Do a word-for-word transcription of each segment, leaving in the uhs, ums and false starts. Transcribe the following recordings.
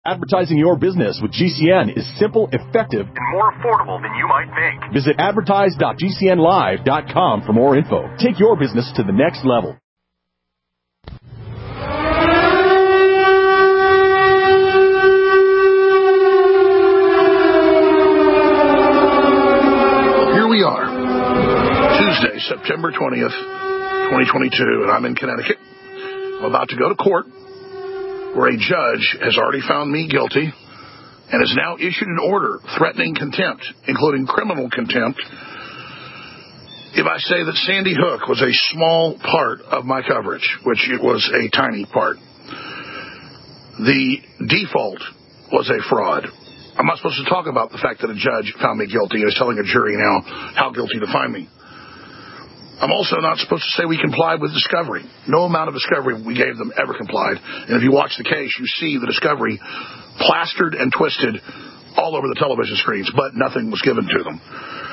Advertising your business with G C N is simple, effective, and more affordable than you might think. Visit advertise dot g c n live dot com for more info. Take your business to the next level. Here we are, Tuesday, September twentieth, twenty twenty-two, and I'm in Connecticut. I'm about to go to court, where a judge has already found me guilty and has now issued an order threatening contempt, including criminal contempt, if I say that Sandy Hook was a small part of my coverage, which it was a tiny part. The default was a fraud. I'm not supposed to talk about the fact that a judge found me guilty and is telling a jury now how guilty to find me. I'm also not supposed to say we complied with discovery. No amount of discovery we gave them ever complied. And if you watch the case, you see the discovery plastered and twisted all over the television screens, but nothing was given to them.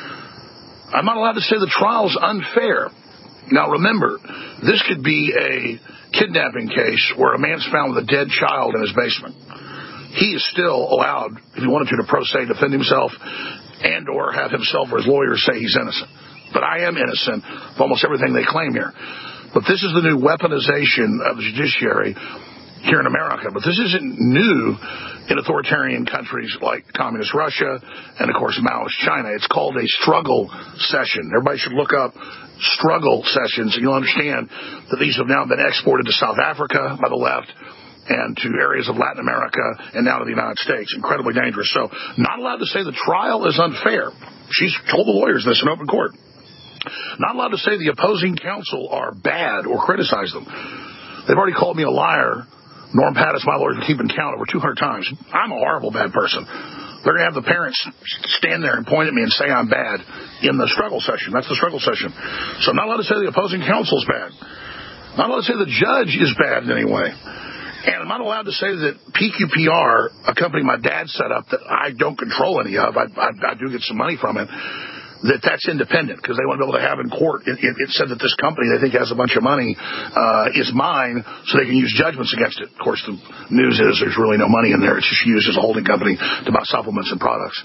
I'm not allowed to say the trial's unfair. Now, remember, this could be a kidnapping case where a man's found with a dead child in his basement. He is still allowed, if he wanted to, to pro se defend himself and or have himself or his lawyers say he's innocent. But I am innocent of almost everything they claim here. But this is the new weaponization of the judiciary here in America. But this isn't new in authoritarian countries like communist Russia and, of course, Maoist China. It's called a struggle session. Everybody should look up struggle sessions, and you'll understand that these have now been exported to South Africa by the left and to areas of Latin America and now to the United States. Incredibly dangerous. So not allowed to say the trial is unfair. She's told the lawyers this in open court. Not allowed to say the opposing counsel are bad or criticize them. They've already called me a liar. Norm Pattis, my lawyer, keeping count over two hundred times. I'm a horrible, bad person. They're going to have the parents stand there and point at me and say I'm bad in the struggle session. That's the struggle session. So I'm not allowed to say the opposing counsel's bad. Not allowed to say the judge is bad in any way. And I'm not allowed to say that P Q P R, a company my dad set up that I don't control any of, I, I, I do get some money from it, that that's independent, because they want to be able to have in court. It, it, it said that this company they think has a bunch of money uh, is mine, so they can use judgments against it. Of course, the news is there's really no money in there. It's just used as a holding company to buy supplements and products.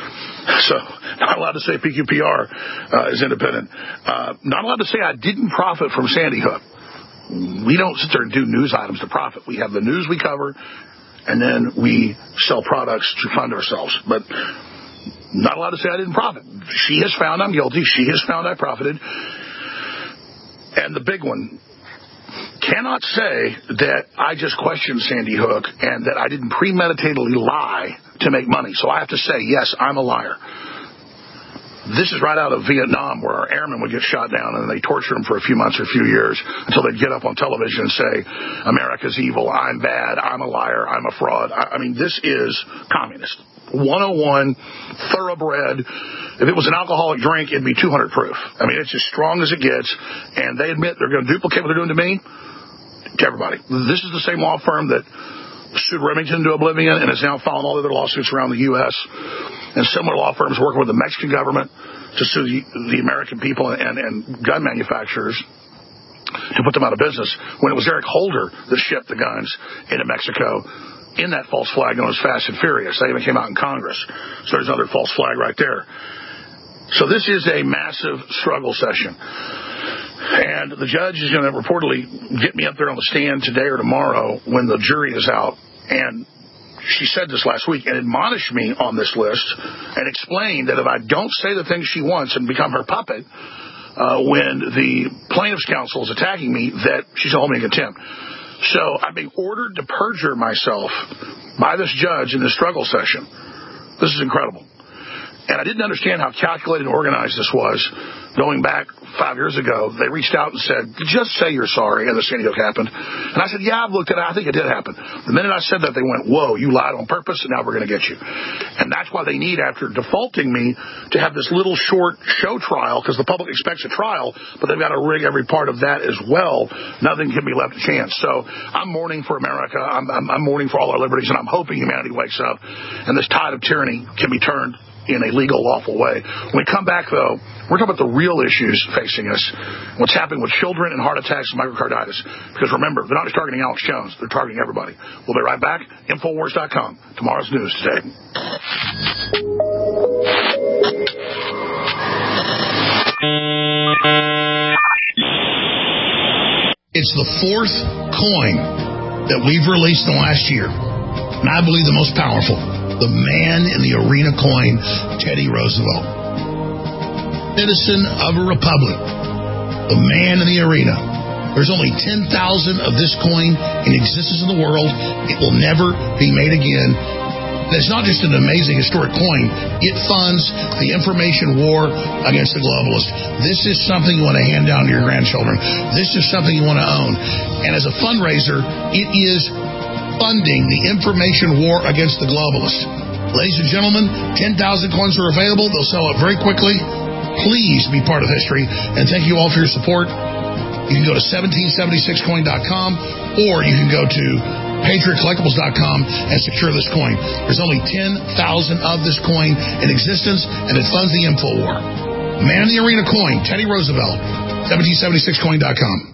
So not allowed to say P Q P R uh, is independent. Uh, not allowed to say I didn't profit from Sandy Hook. We don't sit there and do news items to profit. We have the news we cover, and then we sell products to fund ourselves. But not allowed to say I didn't profit. She has found I'm guilty. She has found I profited. And the big one, cannot say that I just questioned Sandy Hook and that I didn't premeditatedly lie to make money. So I have to say, yes, I'm a liar. This is right out of Vietnam, where our airmen would get shot down and they torture them for a few months or a few years until they'd get up on television and say, America's evil, I'm bad, I'm a liar, I'm a fraud. I, I mean, this is communist. one oh one, thoroughbred. If it was an alcoholic drink, it'd be two hundred proof. I mean, it's as strong as it gets, and they admit they're going to duplicate what they're doing to me, to everybody. This is the same law firm that sued Remington to oblivion and is now filing all the other lawsuits around the U S And similar law firms working with the Mexican government to sue the, the American people and, and gun manufacturers to put them out of business, when it was Eric Holder that shipped the guns into Mexico in that false flag known as Fast and Furious. They even came out in Congress. So there's another false flag right there. So this is a massive struggle session. And the judge is going to reportedly get me up there on the stand today or tomorrow when the jury is out. And she said this last week and admonished me on this list and explained that if I don't say the things she wants and become her puppet uh, when the plaintiff's counsel is attacking me, that she's going to hold me in contempt. So I'm being ordered to perjure myself by this judge in this struggle session. This is incredible. And I didn't understand how calculated and organized this was. Going back five years ago, they reached out and said, just say you're sorry, and the Sandy Hook happened. And I said, yeah, I've looked at it. I think it did happen. The minute I said that, they went, whoa, you lied on purpose, and now we're going to get you. And that's why they need, after defaulting me, to have this little short show trial, because the public expects a trial, but they've got to rig every part of that as well. Nothing can be left to chance. So I'm mourning for America. I'm, I'm, I'm mourning for all our liberties, and I'm hoping humanity wakes up, and this tide of tyranny can be turned in a legal, lawful way. When we come back, though, we're talking about the real issues facing us, what's happening with children and heart attacks and myocarditis. Because remember, they're not just targeting Alex Jones, they're targeting everybody. We'll be right back. Infowars dot com. Tomorrow's news today. It's the fourth coin that we've released in the last year, and I believe the most powerful, the man in the arena coin, Teddy Roosevelt. Citizen of a republic, the man in the arena. There's only ten thousand of this coin in existence in the world. It will never be made again. It's not just an amazing historic coin. It funds the information war against the globalists. This is something you want to hand down to your grandchildren. This is something you want to own. And as a fundraiser, it is funding the information war against the globalists. Ladies and gentlemen, ten thousand coins are available. They'll sell it very quickly. Please be part of history, and thank you all for your support. You can go to seventeen seventy-six coin dot com, or you can go to patriot collectibles dot com and secure this coin. There's only ten thousand of this coin in existence, and it funds the info war. Man in the arena coin, Teddy Roosevelt, seventeen seventy-six coin dot com.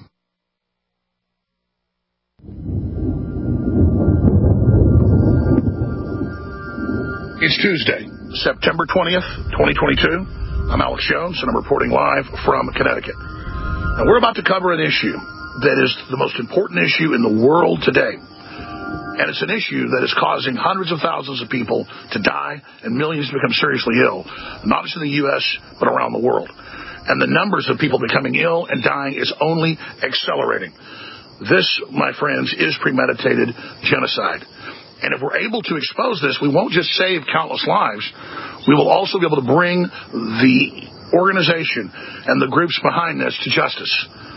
It's Tuesday, September twentieth, twenty twenty-two. I'm Alex Jones, and I'm reporting live from Connecticut. And we're about to cover an issue that is the most important issue in the world today. And it's an issue that is causing hundreds of thousands of people to die and millions to become seriously ill, not just in the U S, but around the world. And the numbers of people becoming ill and dying is only accelerating. This, my friends, is premeditated genocide. And if we're able to expose this, we won't just save countless lives. We will also be able to bring the organization and the groups behind this to justice.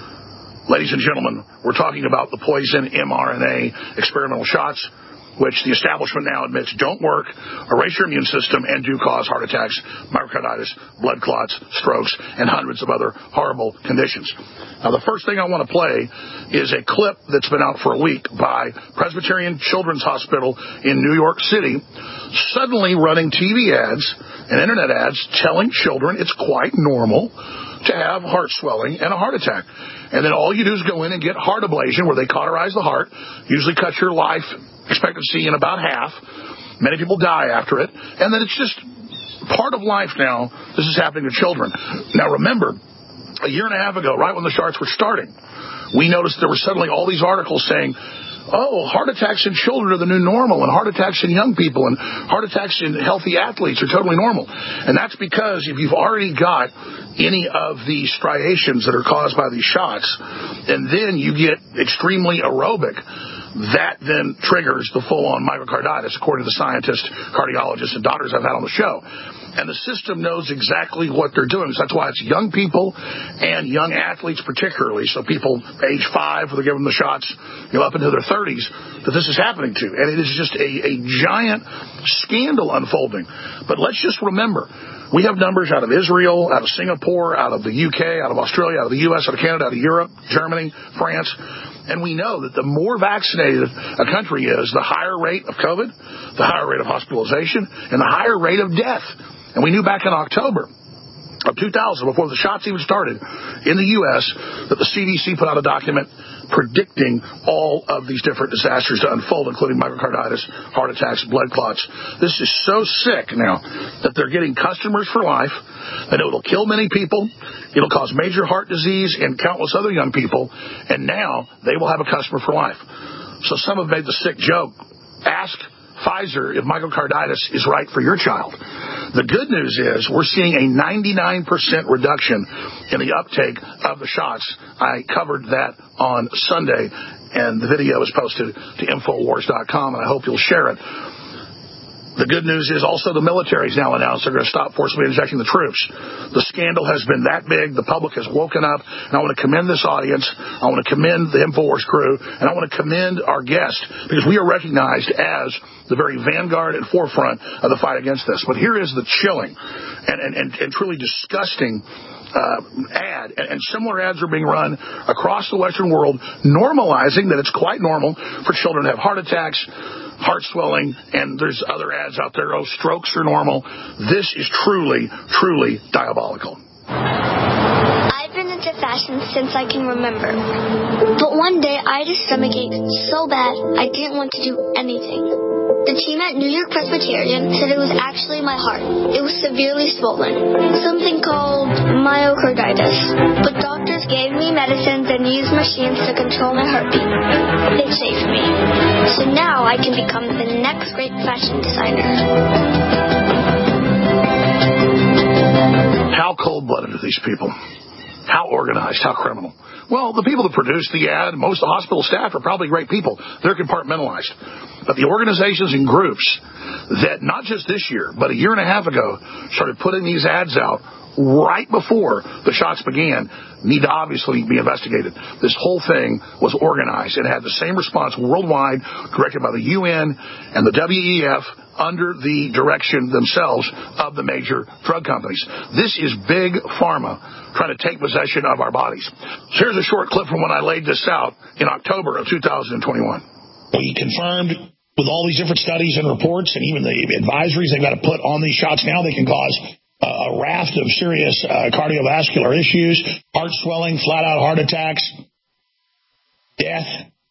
Ladies and gentlemen, we're talking about the poison mRNA experimental shots, which the establishment now admits don't work, erase your immune system, and do cause heart attacks, myocarditis, blood clots, strokes, and hundreds of other horrible conditions. Now, the first thing I want to play is a clip that's been out for a week by Presbyterian Children's Hospital in New York City, suddenly running T V ads and internet ads telling children it's quite normal to have heart swelling and a heart attack. And then all you do is go in and get heart ablation, where they cauterize the heart, usually cut your life expectancy in about half. Many people die after it. And then it's just part of life now. This is happening to children. Now, remember, a year and a half ago, right when the charts were starting, we noticed there were suddenly all these articles saying, oh, heart attacks in children are the new normal, and heart attacks in young people, and heart attacks in healthy athletes are totally normal. And that's because if you've already got any of the striations that are caused by these shots, and then you get extremely aerobic, that then triggers the full-on myocarditis, according to the scientists, cardiologists, and doctors I've had on the show. And the system knows exactly what they're doing. So that's why it's young people and young athletes particularly, so people age five, where they give them the shots, you know, up into their thirties, that this is happening to. And it is just a, a giant scandal unfolding. But let's just remember, we have numbers out of Israel, out of Singapore, out of the U K, out of Australia, out of the U S, out of Canada, out of Europe, Germany, France. And we know that the more vaccinated a country is, the higher rate of COVID, the higher rate of hospitalization, and the higher rate of death. And we knew back in October of two thousand, before the shots even started in the U S, that the C D C put out a document predicting all of these different disasters to unfold, including myocarditis, heart attacks, blood clots. This is so sick now that they're getting customers for life, that it will kill many people. It'll cause major heart disease in countless other young people, and now they will have a customer for life. So some have made the sick joke. Ask Pfizer if myocarditis is right for your child. The good news is we're seeing a ninety-nine percent reduction in the uptake of the shots. I covered that on Sunday, and the video is posted to infowars dot com, and I hope you'll share it. The good news is also the military has now announced they're going to stop forcibly injecting the troops. The scandal has been that big. The public has woken up. And I want to commend this audience. I want to commend the InfoWars crew. And I want to commend our guest, because we are recognized as the very vanguard and forefront of the fight against this. But here is the chilling and, and, and, and truly disgusting Uh, ad, and, and similar ads are being run across the Western world, normalizing that it's quite normal for children to have heart attacks, heart swelling, and there's other ads out there, oh, strokes are normal. This is truly, truly diabolical. I've been into fashion since I can remember. But one day I had a stomach ache so bad I didn't want to do anything. The team at New York Presbyterian said it was actually my heart. It was severely swollen, something called myocarditis. But doctors gave me medicines and used machines to control my heartbeat. They saved me. So now I can become the next great fashion designer. How cold-blooded are these people? How organized, how criminal. Well, the people that produce the ad, most of the hospital staff are probably great people. They're compartmentalized. But the organizations and groups that not just this year, but a year and a half ago started putting these ads out right before the shots began need to obviously be investigated. This whole thing was organized and had the same response worldwide, directed by the U N and the W E F under the direction themselves of the major drug companies. This is big pharma trying to take possession of our bodies. So here's a short clip from when I laid this out in October of two thousand twenty-one. We confirmed with all these different studies and reports and even the advisories they've got to put on these shots now, they can cause a raft of serious uh, cardiovascular issues, heart swelling, flat-out heart attacks, death.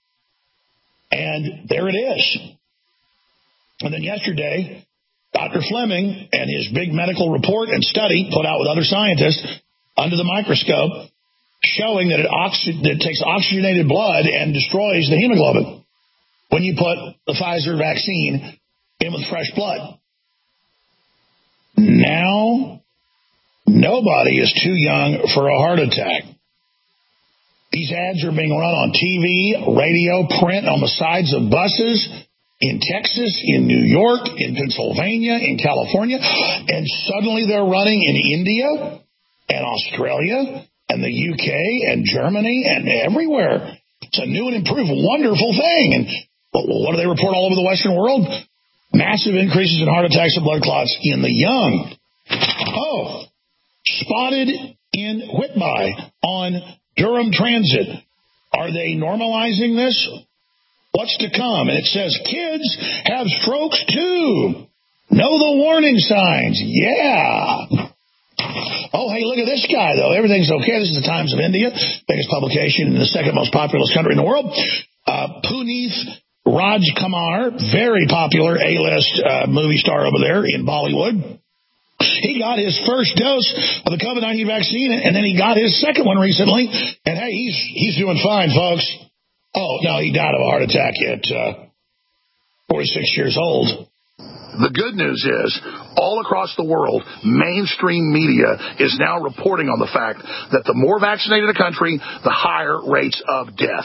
And there it is. And then yesterday, Doctor Fleming and his big medical report and study put out with other scientists under the microscope showing that it, oxy- that it takes oxygenated blood and destroys the hemoglobin when you put the Pfizer vaccine in with fresh blood. Now, nobody is too young for a heart attack. These ads are being run on T V, radio, print, on the sides of buses in Texas, in New York, in Pennsylvania, in California, and suddenly they're running in India and Australia and the U K and Germany and everywhere. It's a new and improved, wonderful thing. And what do they report all over the Western world? Massive increases in heart attacks and blood clots in the young. Oh, spotted in Whitby on Durham Transit. Are they normalizing this? What's to come? And it says kids have strokes too. Know the warning signs. Yeah. Oh, hey, look at this guy, though. Everything's okay. This is the Times of India, biggest publication in the second most populous country in the world. Uh, Puneeth Rajkumar, very popular A-list uh, movie star over there in Bollywood. He got his first dose of the COVID nineteen vaccine, and then he got his second one recently. And, hey, he's he's doing fine, folks. Oh, no, he died of a heart attack at uh, forty-six years old. The good news is, all across the world, mainstream media is now reporting on the fact that the more vaccinated a country, the higher rates of death.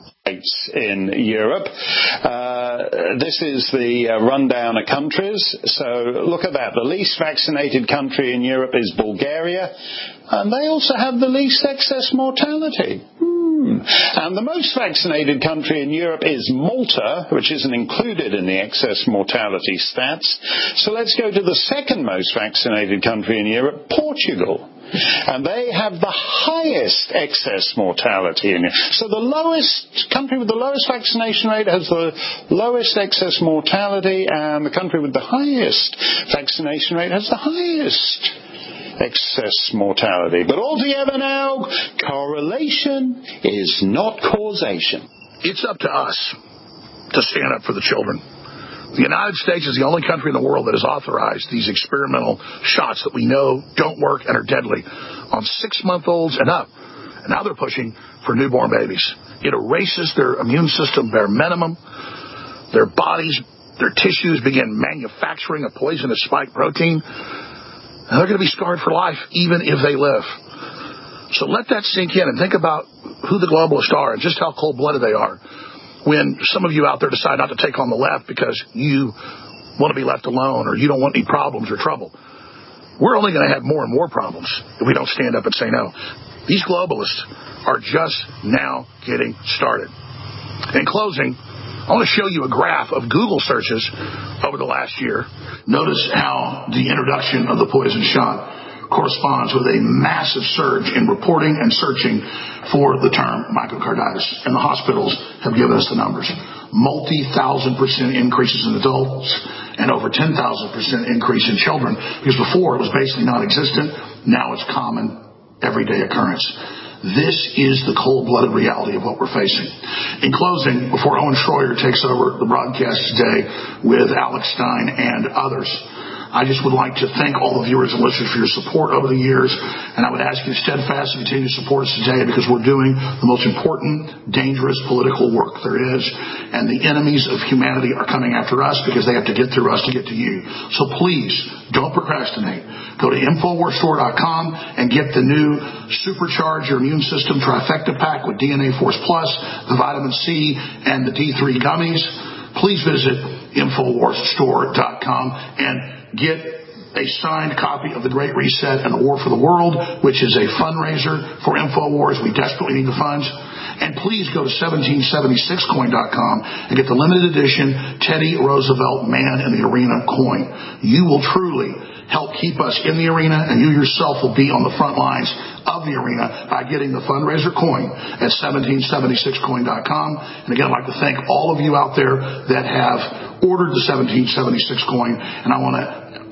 In Europe. Uh, this is the uh, rundown of countries. So look at that. The least vaccinated country in Europe is Bulgaria, and they also have the least excess mortality. Hmm. And the most vaccinated country in Europe is Malta, which isn't included in the excess mortality stats. So let's go to the second most vaccinated country in Europe, Portugal. And they have the highest excess mortality in it. So the lowest country with the lowest vaccination rate has the lowest excess mortality, and the country with the highest vaccination rate has the highest excess mortality. But altogether now, correlation is not causation. It's up to us to stand up for the children. The United States is the only country in the world that has authorized these experimental shots that we know don't work and are deadly on six-month-olds and up. And now they're pushing for newborn babies. It erases their immune system bare minimum. Their bodies, their tissues begin manufacturing a poisonous spike protein. And they're going to be scarred for life, even if they live. So let that sink in and think about who the globalists are and just how cold-blooded they are. When some of you out there decide not to take on the left because you want to be left alone or you don't want any problems or trouble, we're only going to have more and more problems if we don't stand up and say no. These globalists are just now getting started. In closing, I want to show you a graph of Google searches over the last year. Notice how the introduction of the poison shot corresponds with a massive surge in reporting and searching for the term myocarditis. And the hospitals have given us the numbers. multi-thousand percent increases in adults and over ten thousand percent increase in children, because before it was basically non-existent. Now it's common, everyday occurrence. This is the cold-blooded reality of what we're facing. In closing, before Owen Schroyer takes over the broadcast today with Alex Stein and others, I just would like to thank all the viewers and listeners for your support over the years, and I would ask you to steadfastly continue to support us today, because we're doing the most important, dangerous political work there is, and the enemies of humanity are coming after us because they have to get through us to get to you. So please, don't procrastinate. Go to Infowars Store dot com and get the new Supercharge Your Immune System Trifecta Pack with D N A Force Plus, the vitamin C, and the D three gummies. Please visit Infowars Store dot com and get a signed copy of The Great Reset and the War for the World, which is a fundraiser for InfoWars. We desperately need the funds. And please go to seventeen seventy-six coin dot com and get the limited edition Teddy Roosevelt Man in the Arena coin. You will truly help keep us in the arena, and you yourself will be on the front lines of the arena by getting the fundraiser coin at seventeen seventy-six coin dot com. And again, I'd like to thank all of you out there that have ordered the seventeen seventy-six coin, and I want to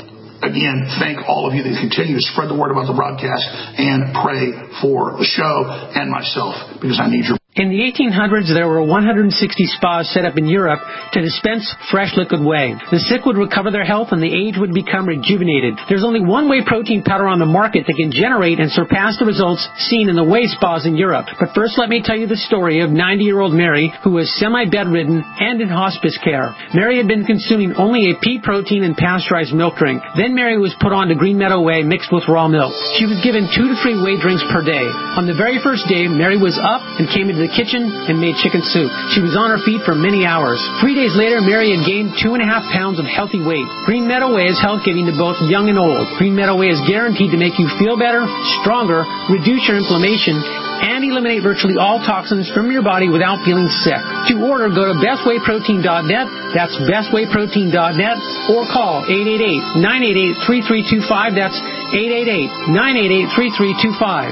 again thank all of you that continue to spread the word about the broadcast and pray for the show and myself, because I need your. In the eighteen hundreds, there were one hundred sixty spas set up in Europe to dispense fresh liquid whey. The sick would recover their health and the aged would become rejuvenated. There's only one whey protein powder on the market that can generate and surpass the results seen in the whey spas in Europe. But first, let me tell you the story of ninety-year-old Mary, who was semi-bedridden and in hospice care. Mary had been consuming only a pea protein and pasteurized milk drink. Then Mary was put on to Green Meadow Whey mixed with raw milk. She was given two to three whey drinks per day. On the very first day, Mary was up and came into the kitchen and made chicken soup. She was on her feet for many hours. Three days later, Mary had gained two and a half pounds of healthy weight. Green Meadow Whey is health-giving to both young and old. Green Meadow Whey is guaranteed to make you feel better, stronger, reduce your inflammation, and eliminate virtually all toxins from your body without feeling sick. To order, go to best whey protein dot net. That's best whey protein dot net, or call eight eight eight, nine eight eight, three three two five. That's eight eight eight, nine eight eight, three three two five.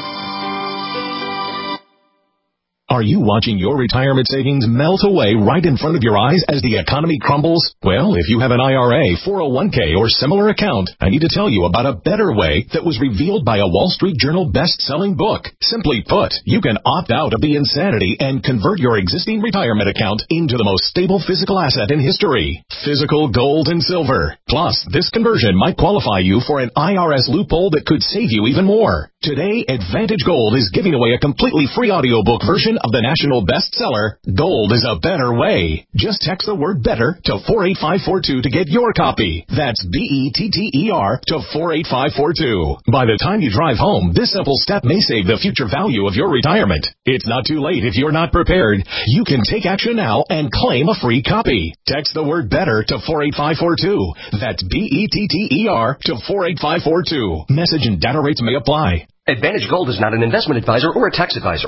Are you watching your retirement savings melt away right in front of your eyes as the economy crumbles? Well, if you have an I R A, four oh one k, or similar account, I need to tell you about a better way that was revealed by a Wall Street Journal best-selling book. Simply put, you can opt out of the insanity and convert your existing retirement account into the most stable physical asset in history, physical gold and silver. Plus, this conversion might qualify you for an I R S loophole that could save you even more. Today, Advantage Gold is giving away a completely free audiobook version of the national bestseller, Gold is a Better Way. Just text the word better to four eight five four two to get your copy. That's B E T T E R to four eight five four two. By the time you drive home, this simple step may save the future value of your retirement. It's not too late if you're not prepared. You can take action now and claim a free copy. Text the word better to four eight five four two. That's B E T T E R to four eight five four two. Message and data rates may apply. Advantage Gold is not an investment advisor or a tax advisor.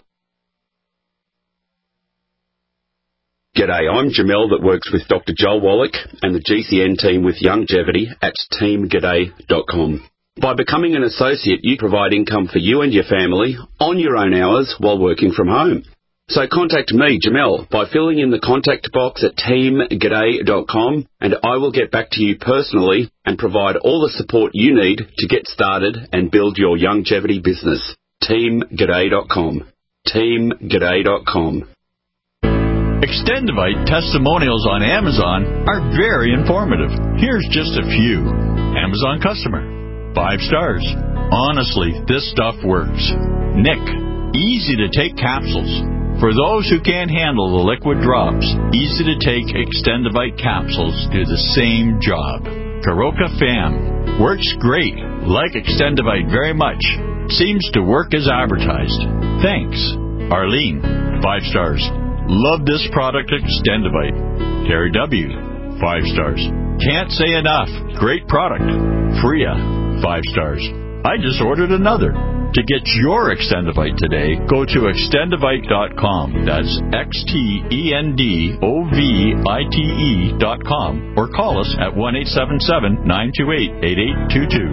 G'day, I'm Jamel that works with Doctor Joel Wallach and the G C N team with Longevity at team g'day dot com. By becoming an associate, you provide income for you and your family on your own hours while working from home. So contact me, Jamel, by filling in the contact box at team g'day dot com, and I will get back to you personally and provide all the support you need to get started and build your longevity business. team g'day dot com. team g'day dot com. Extendivite testimonials on Amazon are very informative. Here's just a few. Amazon customer. Five stars. Honestly, this stuff works. Nick. Easy to take capsules. For those who can't handle the liquid drops, easy to take Extendivite capsules do the same job. Karoka Fam. Works great. Like Extendivite very much. Seems to work as advertised. Thanks. Arlene. Five stars. Love this product, Extendivite. Terry W. Five stars. Can't say enough. Great product. Freya. Five stars. I just ordered another. To get your Extendivite today, go to extendivite dot com. That's X T E N D O V I T E dot com. Or call us at one eight seven seven, nine two eight, eight eight two two.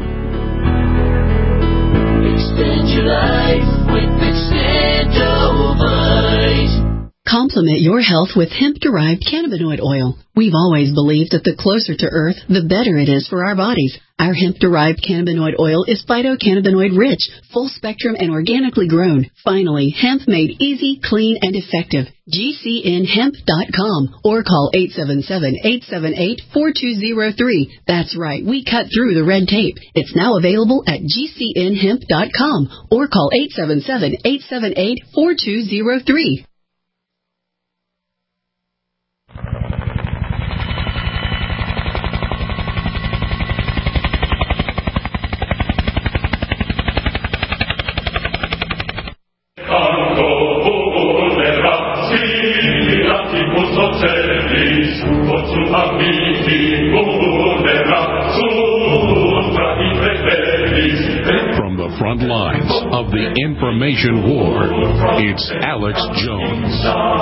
Extend your life with Extendivite. Complement your health with hemp-derived cannabinoid oil. We've always believed that the closer to Earth, the better it is for our bodies. Our hemp-derived cannabinoid oil is phytocannabinoid rich, full spectrum, and organically grown. Finally, hemp made easy, clean, and effective. G C N hemp dot com or call eight seven seven, eight seven eight, four two zero three. That's right, we cut through the red tape. It's now available at G C N hemp dot com or call eight seven seven, eight seven eight, four two zero three. From the front lines of the information war, it's Alex Jones.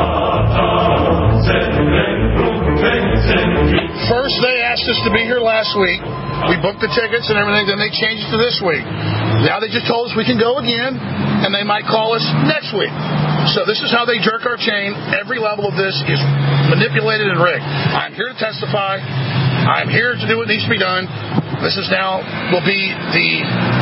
First, they asked us to be here last week. We booked the tickets and everything, then they changed it to this week. Now they just told us we can go again, and they might call us next week. So this is how they jerk our chain. Every level of this is manipulated and rigged. I'm here to testify. I'm here to do what needs to be done. This is now, will be the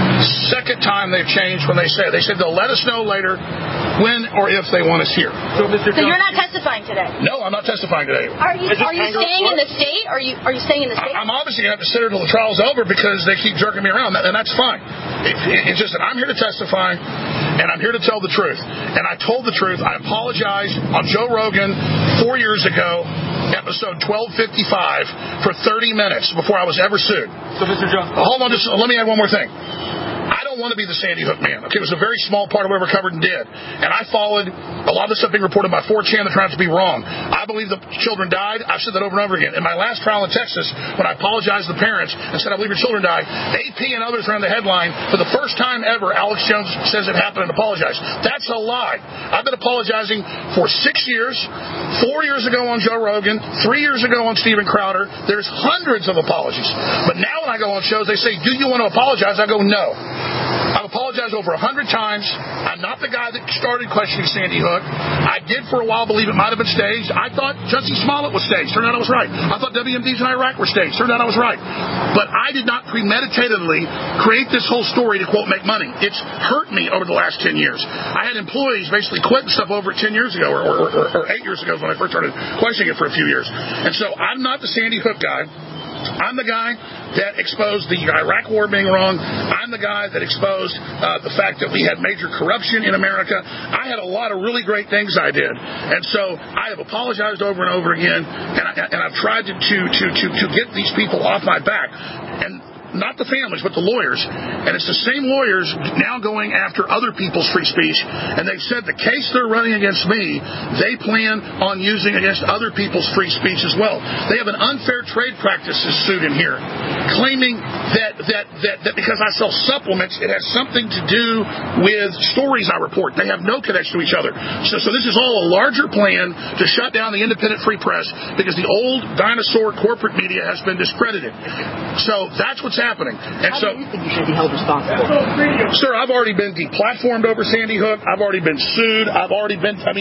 second time they've changed when they say it. They said they'll let us know later when or if they want us here. So, Mister So you're not testifying today? No, I'm not testifying today. Are you, are you staying in the state? Are you Are you staying in the state? I'm obviously going to have to sit here until the trial's over because they keep jerking me around, and that's fine. It, it, it's just that I'm here to testify, and I'm here to tell the truth. And I told the truth. I apologized on Joe Rogan four years ago, episode twelve fifty-five, for thirty minutes before I was ever sued. So, Mister Jones, hold on, just let me add one more thing. I don't want to be the Sandy Hook man. Okay, it was a very small part of what I covered and did. And I followed a lot of the stuff being reported by four chan that turned out to be wrong. I believe the children died. I've said that over and over again. In my last trial in Texas, when I apologized to the parents and said I believe your children died, A P and others ran the headline. For the first time ever, Alex Jones says it happened and apologized. That's a lie. I've been apologizing for six years, four years ago on Joe Rogan, three years ago on Steven Crowder. There's hundreds of apologies. But now when I go on shows, they say, do you want to apologize? I go, no. I've apologized over a hundred times. I'm not the guy that started questioning Sandy Hook. I did for a while believe it might have been staged. I thought Jussie Smollett was staged. Turned out I was right. I thought W M Ds in Iraq were staged. Turned out I was right. But I did not premeditatedly create this whole story to, quote, make money. It's hurt me over the last ten years. I had employees basically quit and stuff over ten years ago or, or, or, or eight years ago when I first started questioning it for a few years. And so I'm not the Sandy Hook guy. I'm the guy that exposed the Iraq war being wrong. I'm the guy that exposed uh, the fact that we had major corruption in America. I had a lot of really great things I did. And so I have apologized over and over again, and, I, and I've tried to, to, to, to, to get these people off my back. And not the families, but the lawyers. And it's the same lawyers now going after other people's free speech. And they've said the case they're running against me, they plan on using against other people's free speech as well. They have an unfair trade practices suit in here, claiming that, that, that, that because I sell supplements, it has something to do with stories I report. They have no connection to each other. So, so this is all a larger plan to shut down the independent free press because the old dinosaur corporate media has been discredited. So that's what's happening. And How so, do you think you should be held responsible? Sir, I've already been deplatformed over Sandy Hook. I've already been sued. I've already been, I mean,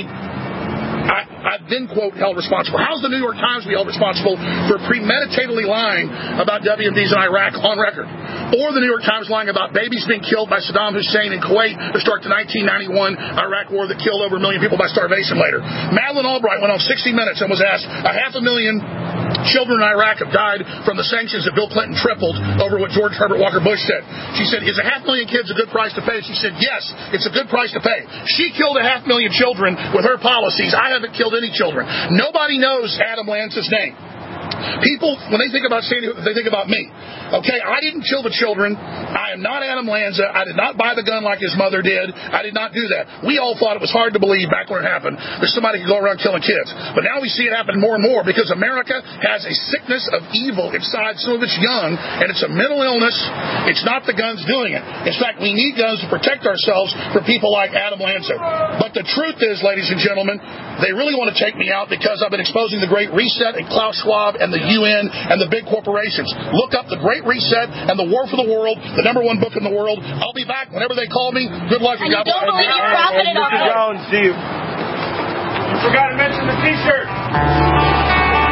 I, I've been, quote, held responsible. How's the New York Times be held responsible for premeditatedly lying about W M Ds in Iraq on record? Or the New York Times lying about babies being killed by Saddam Hussein in Kuwait to start the nineteen ninety-one Iraq war that killed over a million people by starvation later? Madeleine Albright went on sixty minutes and was asked, a half a million children in Iraq have died from the sanctions that Bill Clinton tripled over what George Herbert Walker Bush said. She said, is a half million kids a good price to pay? She said, yes, it's a good price to pay. She killed a half million children with her policies. I haven't killed any children. Nobody knows Adam Lanza's name. People, when they think about Sandy Hook, they think about me. Okay, I didn't kill the children. I am not Adam Lanza. I did not buy the gun like his mother did. I did not do that. We all thought it was hard to believe back when it happened that somebody could go around killing kids. But now we see it happen more and more because America has a sickness of evil inside. Some of it's young, and it's a mental illness. It's not the guns doing it. In fact, we need guns to protect ourselves from people like Adam Lanza. But the truth is, ladies and gentlemen, they really want to take me out because I've been exposing the Great Reset and Klaus Schwab and the U N and the big corporations. Look up the Great Reset and the War for the World, the number one book in the world. I'll be back whenever they call me. Good luck. And you don't believe you profited off Mister Jones, see you. Forgot to mention the T-shirt.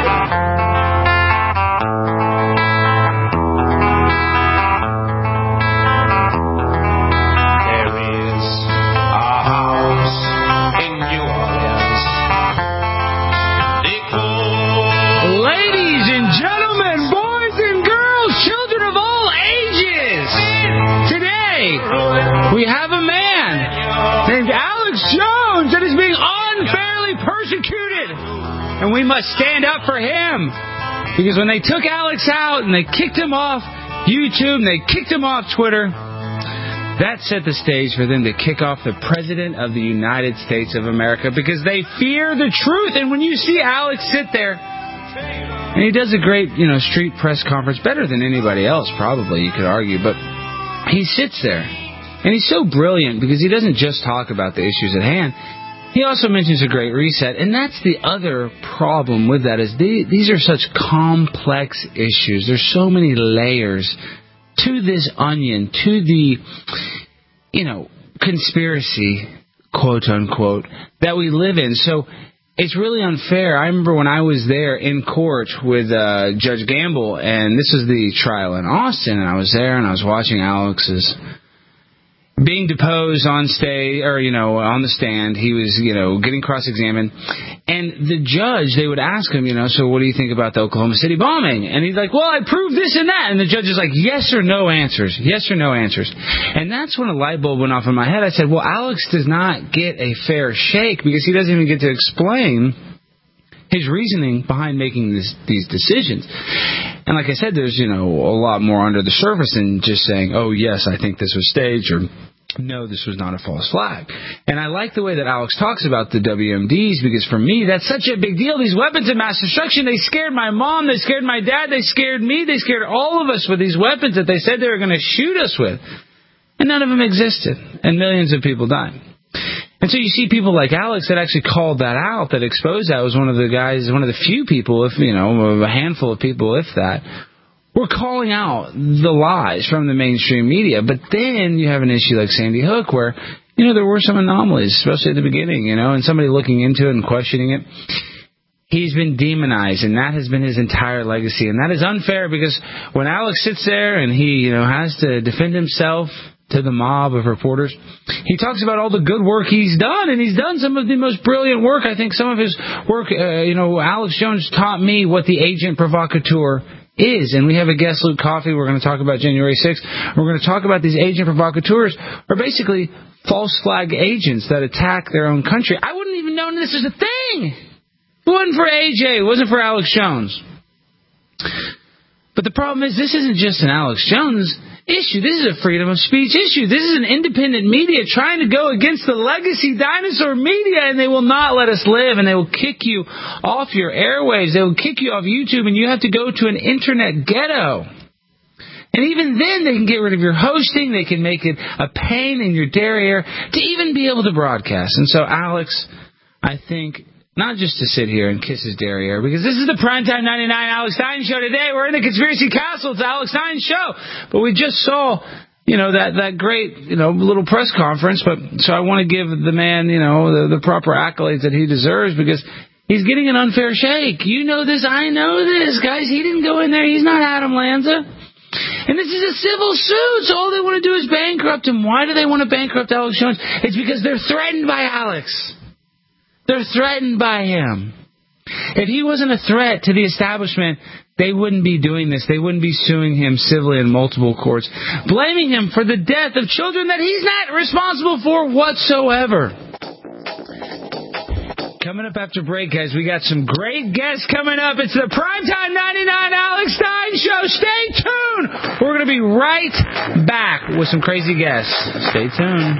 We have a man named Alex Jones that is being unfairly persecuted. And we must stand up for him. Because when they took Alex out and they kicked him off YouTube and they kicked him off Twitter, that set the stage for them to kick off the President of the United States of America because they fear the truth. And when you see Alex sit there, and he does a great, you know, street press conference, better than anybody else probably, you could argue, but he sits there. And he's so brilliant because he doesn't just talk about the issues at hand. He also mentions a Great Reset. And that's the other problem with that is they, these are such complex issues. There's so many layers to this onion, to the, you know, conspiracy, quote unquote, that we live in. So it's really unfair. I remember when I was there in court with uh, Judge Gamble, and this was the trial in Austin, and I was there and I was watching Alex's being deposed on stage, or, you know, on the stand. He was, you know, getting cross-examined. And the judge, they would ask him, you know, so what do you think about the Oklahoma City bombing? And he's like, well, I proved this and that. And the judge is like, yes or no answers. Yes or no answers. And that's when a light bulb went off in my head. I said, well, Alex does not get a fair shake because he doesn't even get to explain his reasoning behind making this, these decisions. And like I said, there's, you know, a lot more under the surface than just saying, oh, yes, I think this was staged, or no, this was not a false flag. And I like the way that Alex talks about the W M Ds because for me, that's such a big deal. These weapons of mass destruction, they scared my mom, they scared my dad, they scared me, they scared all of us with these weapons that they said they were going to shoot us with. And none of them existed. And millions of people died. And so you see people like Alex that actually called that out, that exposed that. Was one of the guys, one of the few people, if, you know, a handful of people, if that, were calling out the lies from the mainstream media. But then you have an issue like Sandy Hook where, you know, there were some anomalies, especially at the beginning, you know, and somebody looking into it and questioning it. He's been demonized, and that has been his entire legacy. And that is unfair because when Alex sits there and he, you know, has to defend himself to the mob of reporters, he talks about all the good work he's done, and he's done some of the most brilliant work. I think some of his work, uh, you know, Alex Jones taught me what the agent provocateur is. And we have a guest, Luke Coffey. We're going to talk about January sixth. We're going to talk about these agent provocateurs are basically false flag agents that attack their own country. I wouldn't even know this is a thing. It wasn't for A J. It wasn't for Alex Jones. But the problem is this isn't just an Alex Jones issue. This is a freedom of speech issue. This is an independent media trying to go against the legacy dinosaur media, and they will not let us live, and they will kick you off your airwaves. They will kick you off YouTube, and you have to go to an internet ghetto. And even then, they can get rid of your hosting. They can make it a pain in your derriere to even be able to broadcast. And so, Alex, I think, not just to sit here and kiss his derriere, because this is the Primetime ninety-nine Alex Stein Show today. We're in the Conspiracy Castle. It's Alex Stein Show. But we just saw, you know, that, that great, you know, little press conference. But so I want to give the man, you know, the, the proper accolades that he deserves because he's getting an unfair shake. You know this. I know this. Guys, he didn't go in there. He's not Adam Lanza. And this is a civil suit, so all they want to do is bankrupt him. Why do they want to bankrupt Alex Jones? It's because they're threatened by Alex. They're threatened by him. If he wasn't a threat to the establishment, they wouldn't be doing this. They wouldn't be suing him civilly in multiple courts, blaming him for the death of children that he's not responsible for whatsoever. Coming up after break, guys, we got some great guests coming up. It's the Primetime ninety-nine Alex Stein Show. Stay tuned. We're going to be right back with some crazy guests. Stay tuned.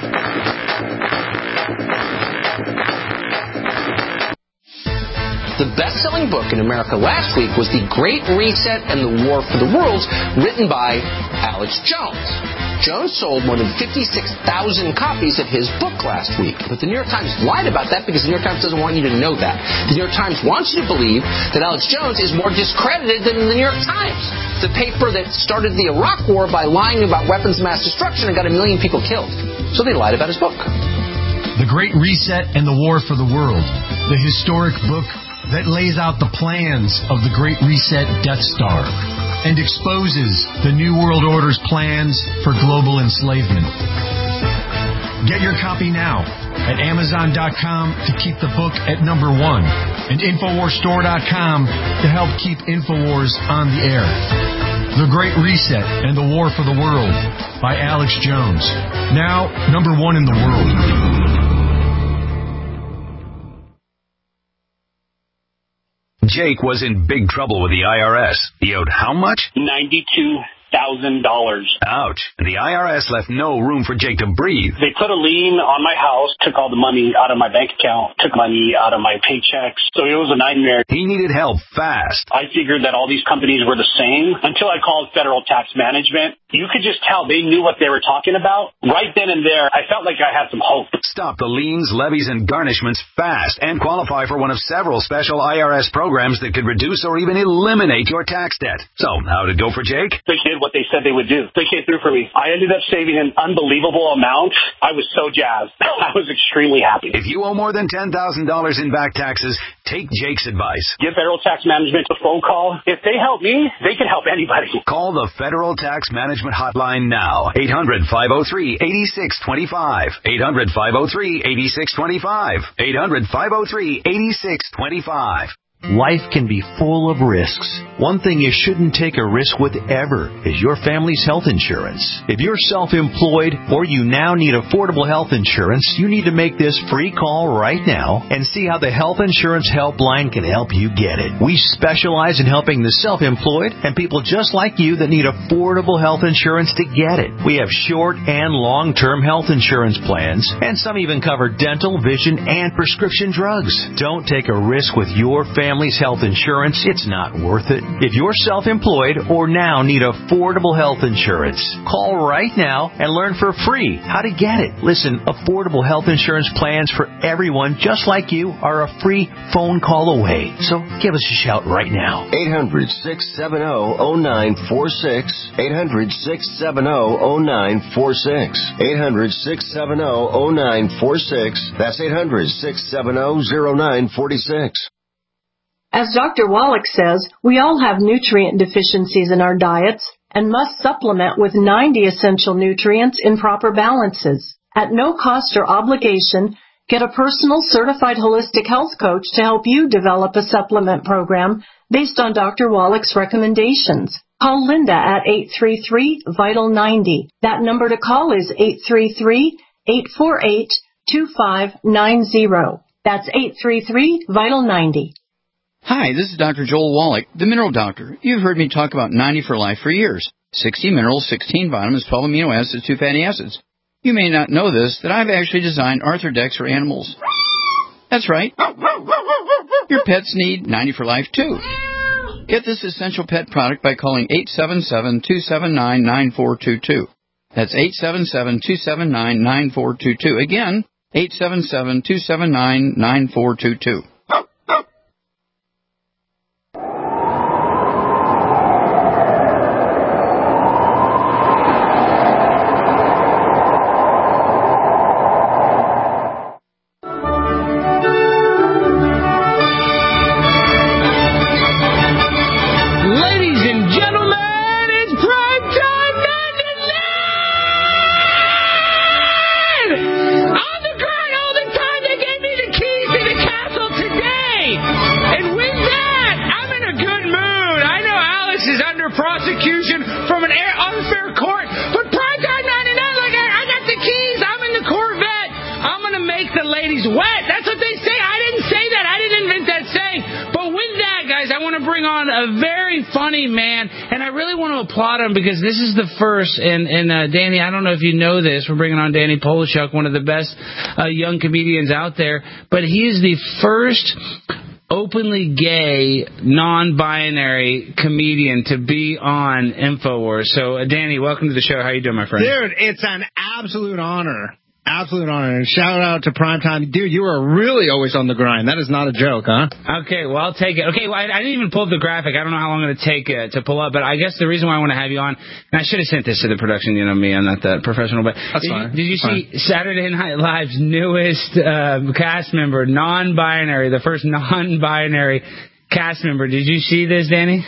The best-selling book in America last week was The Great Reset and the War for the Worlds, written by Alex Jones. Jones sold more than fifty-six thousand copies of his book last week. But the New York Times lied about that because the New York Times doesn't want you to know that. The New York Times wants you to believe that Alex Jones is more discredited than the New York Times, the paper that started the Iraq War by lying about weapons of mass destruction and got a million people killed. So they lied about his book. The Great Reset and the War for the World. the historic book that lays out the plans of the Great Reset Death Star and exposes the New World Order's plans for global enslavement. Get your copy now at Amazon dot com to keep the book at number one and Infowars Store dot com to help keep Infowars on the air. The Great Reset and the War for the World by Alex Jones. Now, number one in the world. Jake was in big trouble with the I R S. He owed how much? ninety-two thousand dollars. Ouch. And the I R S left no room for Jake to breathe. They put a lien on my house, took all the money out of my bank account, took money out of my paychecks. So it was a nightmare. He needed help fast. I figured that all these companies were the same until I called Federal Tax Management. You could just tell they knew what they were talking about. Right then and there, I felt like I had some hope. Stop the liens, levies, and garnishments fast and qualify for one of several special I R S programs that could reduce or even eliminate your tax debt. So, how did it go for Jake? They did what they said they would do. They came through for me. I ended up saving an unbelievable amount. I was so jazzed. I was extremely happy. If you owe more than ten thousand dollars in back taxes, take Jake's advice. Give Federal Tax Management a phone call. If they help me, they can help anybody. Call the Federal Tax Management Hotline now. eight hundred, five oh three, eight six two five. eight hundred, five oh three, eight six two five. eight hundred, five oh three, eight six two five. Life can be full of risks. One thing you shouldn't take a risk with ever is your family's health insurance. If you're self-employed or you now need affordable health insurance, you need to make this free call right now and see how the Health Insurance Helpline can help you get it. We specialize in helping the self-employed and people just like you that need affordable health insurance to get it. We have short and long-term health insurance plans, and some even cover dental, vision, and prescription drugs. Don't take a risk with your family. Family's health insurance, it's not worth it. If you're self-employed or now need affordable health insurance, call right now and learn for free how to get it. Listen, affordable health insurance plans for everyone just like you are a free phone call away. So give us a shout right now. eight hundred, six seven zero, zero nine four six. eight hundred, six seven zero, zero nine four six. eight hundred, six seven zero, zero nine four six. That's eight hundred, six seven zero, zero nine four six. As Doctor Wallach says, we all have nutrient deficiencies in our diets and must supplement with ninety essential nutrients in proper balances. At no cost or obligation, get a personal certified holistic health coach to help you develop a supplement program based on Doctor Wallach's recommendations. Call Linda at eight three three, vital ninety. That number to call is eight three three, eight four eight, two five nine zero. That's eight three three, vital ninety. Hi, this is Doctor Joel Wallach, the Mineral Doctor. You've heard me talk about ninety for Life for years. sixty minerals, sixteen vitamins, twelve amino acids, two fatty acids. You may not know this, that I've actually designed Arthrodex for animals. That's right. Your pets need ninety for Life, too. Get this essential pet product by calling eight seven seven, two seven nine, nine four two two. That's eight seven seven, two seven nine, nine four two two. Again, eight seven seven, two seven nine, nine four two two. Because this is the first, and, and uh, Danny, I don't know if you know this, we're bringing on Danny Polishuk, one of the best uh, young comedians out there, but he is the first openly gay, non-binary comedian to be on InfoWars. So, uh, Danny, welcome to the show. How you doing, my friend? Dude, it's an absolute honor Absolute honor. And shout out to Primetime. Dude, you are really always on the grind. That is not a joke, huh? Okay, well, I'll take it. Okay, well, I, I didn't even pull up the graphic. I don't know how long it's going to take uh, to pull up, but I guess the reason why I want to have you on, and I should have sent this to the production, you know me, I'm not that professional, but That's did, fine. You, did you That's see fine. Saturday Night Live's newest uh, cast member, non-binary, the first non-binary cast member? Did you see this, Danny?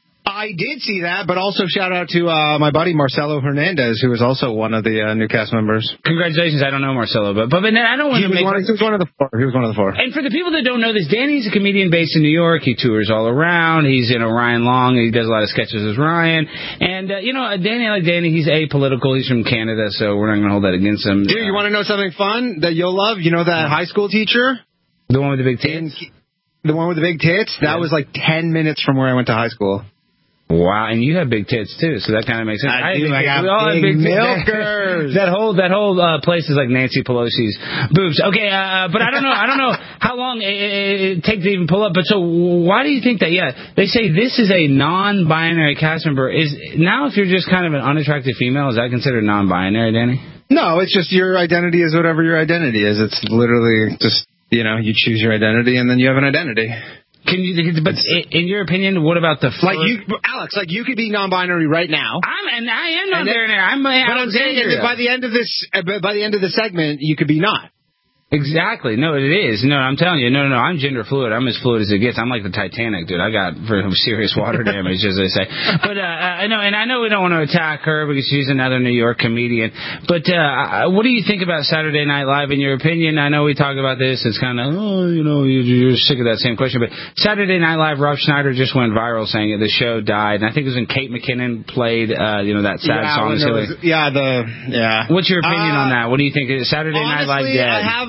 I did see that, but also shout out to uh, my buddy Marcelo Hernandez, who is also one of the uh, new cast members. Congratulations. I don't know Marcelo, but but, but I don't want he to make... One, he was one of the four. He was one of the four. And for the people that don't know this, Danny's a comedian based in New York. He tours all around. He's, you know, Ryan Long. He does a lot of sketches as Ryan. And, uh, you know, Danny, I like Danny. He's apolitical. He's from Canada, so we're not going to hold that against him. Dude, you want to know something fun that you'll love? You know that high school teacher? The one with the big tits? The one with the big tits? That yeah. was like ten minutes from where I went to high school. Wow, and you have big tits too, so that kind of makes sense. I, I, do, I got we all big, have big milkers. that whole that whole uh, place is like Nancy Pelosi's boobs. Okay, uh, but I don't know. I don't know how long it, it, it takes to even pull up. But so, why do you think that? Yeah, they say this is a non-binary cast member. Is now if you're just kind of an unattractive female, is that considered non-binary, Danny? No, it's just your identity is whatever your identity is. It's literally just, you know, you choose your identity and then you have an identity. Can you? But in your opinion, what about the like you, Alex? Like you could be non-binary right now. I'm and I am non-binary. I'm. But I'm saying that by the end of this, by the end of the segment, you could be not. Exactly. No, it is. No, I'm telling you. No, no, no. I'm gender fluid. I'm as fluid as it gets. I'm like the Titanic, dude. I got serious water damage, as they say. But uh, I know, and I know we don't want to attack her because she's another New York comedian. But uh, what do you think about Saturday Night Live? In your opinion, I know we talk about this. It's kind of, oh, you know, you're sick of that same question. But Saturday Night Live, Rob Schneider just went viral saying the show died, and I think it was when Kate McKinnon played, uh, you know, that sad yeah, song. Was, yeah, the yeah. What's your opinion uh, on that? What do you think? Is Saturday honestly, Night Live dead? I have.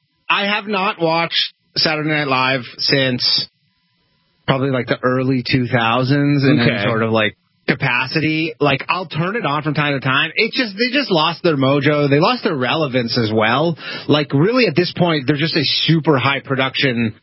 I have not watched Saturday Night Live since probably like the early two thousands in okay. any sort of like capacity. Like I'll turn it on from time to time. It just they just lost their mojo. They lost their relevance as well. Like really at this point, they're just a super high production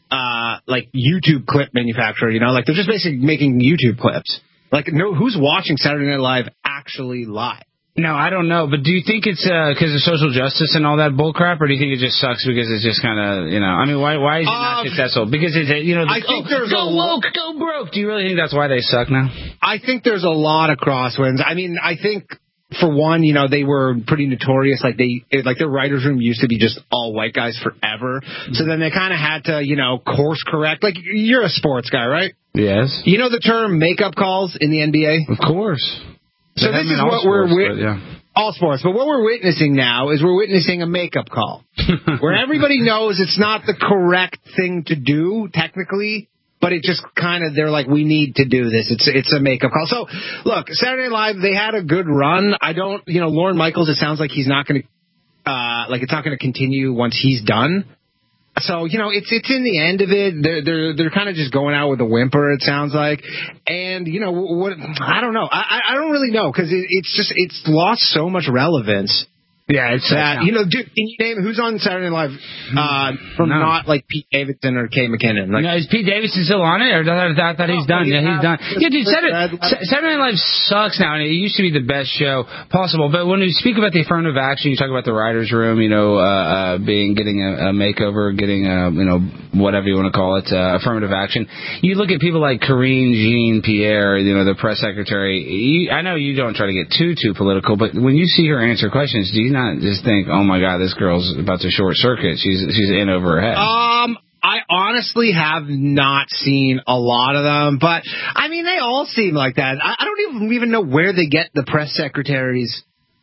uh like YouTube clip manufacturer. You know, like they're just basically making YouTube clips. Like no, who's watching Saturday Night Live actually live? No, I don't know. But do you think it's because uh, of social justice and all that bullcrap, or do you think it just sucks because it's just kind of, you know, I mean, why why is it not um, successful? Because it's, you know, the, I think oh, there's go a woke, go broke. Do you really think that's why they suck now? I think there's a lot of crosswinds. I mean, I think for one, you know, they were pretty notorious. Like they, like their writers' room used to be just all white guys forever. So then they kind of had to, you know, course correct. Like you're a sports guy, right? Yes. You know the term makeup calls in the N B A? Of course. So they this is what sports, we're. But, yeah. All sports. But what we're witnessing now is we're witnessing a makeup call where everybody knows it's not the correct thing to do technically, but it just kind of, they're like, we need to do this. It's it's a makeup call. So, look, Saturday Night Live, they had a good run. I don't, you know, Lorne Michaels, it sounds like he's not going to, uh, like it's not going to continue once he's done. So, you know, it's it's in the end of it. They're they're they're kind of just going out with a whimper, it sounds like. And, you know, what I don't know. I I don't really know because it, it's just it's lost so much relevance. Yeah, it's that, you know, dude, can you name who's on Saturday Night Live uh, from no. not like Pete Davidson or Kate McKinnon? Like, no, is Pete Davidson still on it? Or I thought, I thought he's no, done. He's yeah, he's done. Yeah, dude, Saturday, Saturday Night Live sucks now, and it used to be the best show possible. But when we speak about the affirmative action, you talk about the writers' room, you know, uh, uh, being getting a, a makeover, getting a, you know, whatever you want to call it, uh, affirmative action. You look at people like Karine Jean-Pierre, you know, the press secretary. You, I know you don't try to get too too political, but when you see her answer questions, do you not just think, oh my God, this girl's about to short circuit. She's she's in over her head. Um, I honestly have not seen a lot of them, but I mean, they all seem like that. I, I don't even even know where they get the press secretaries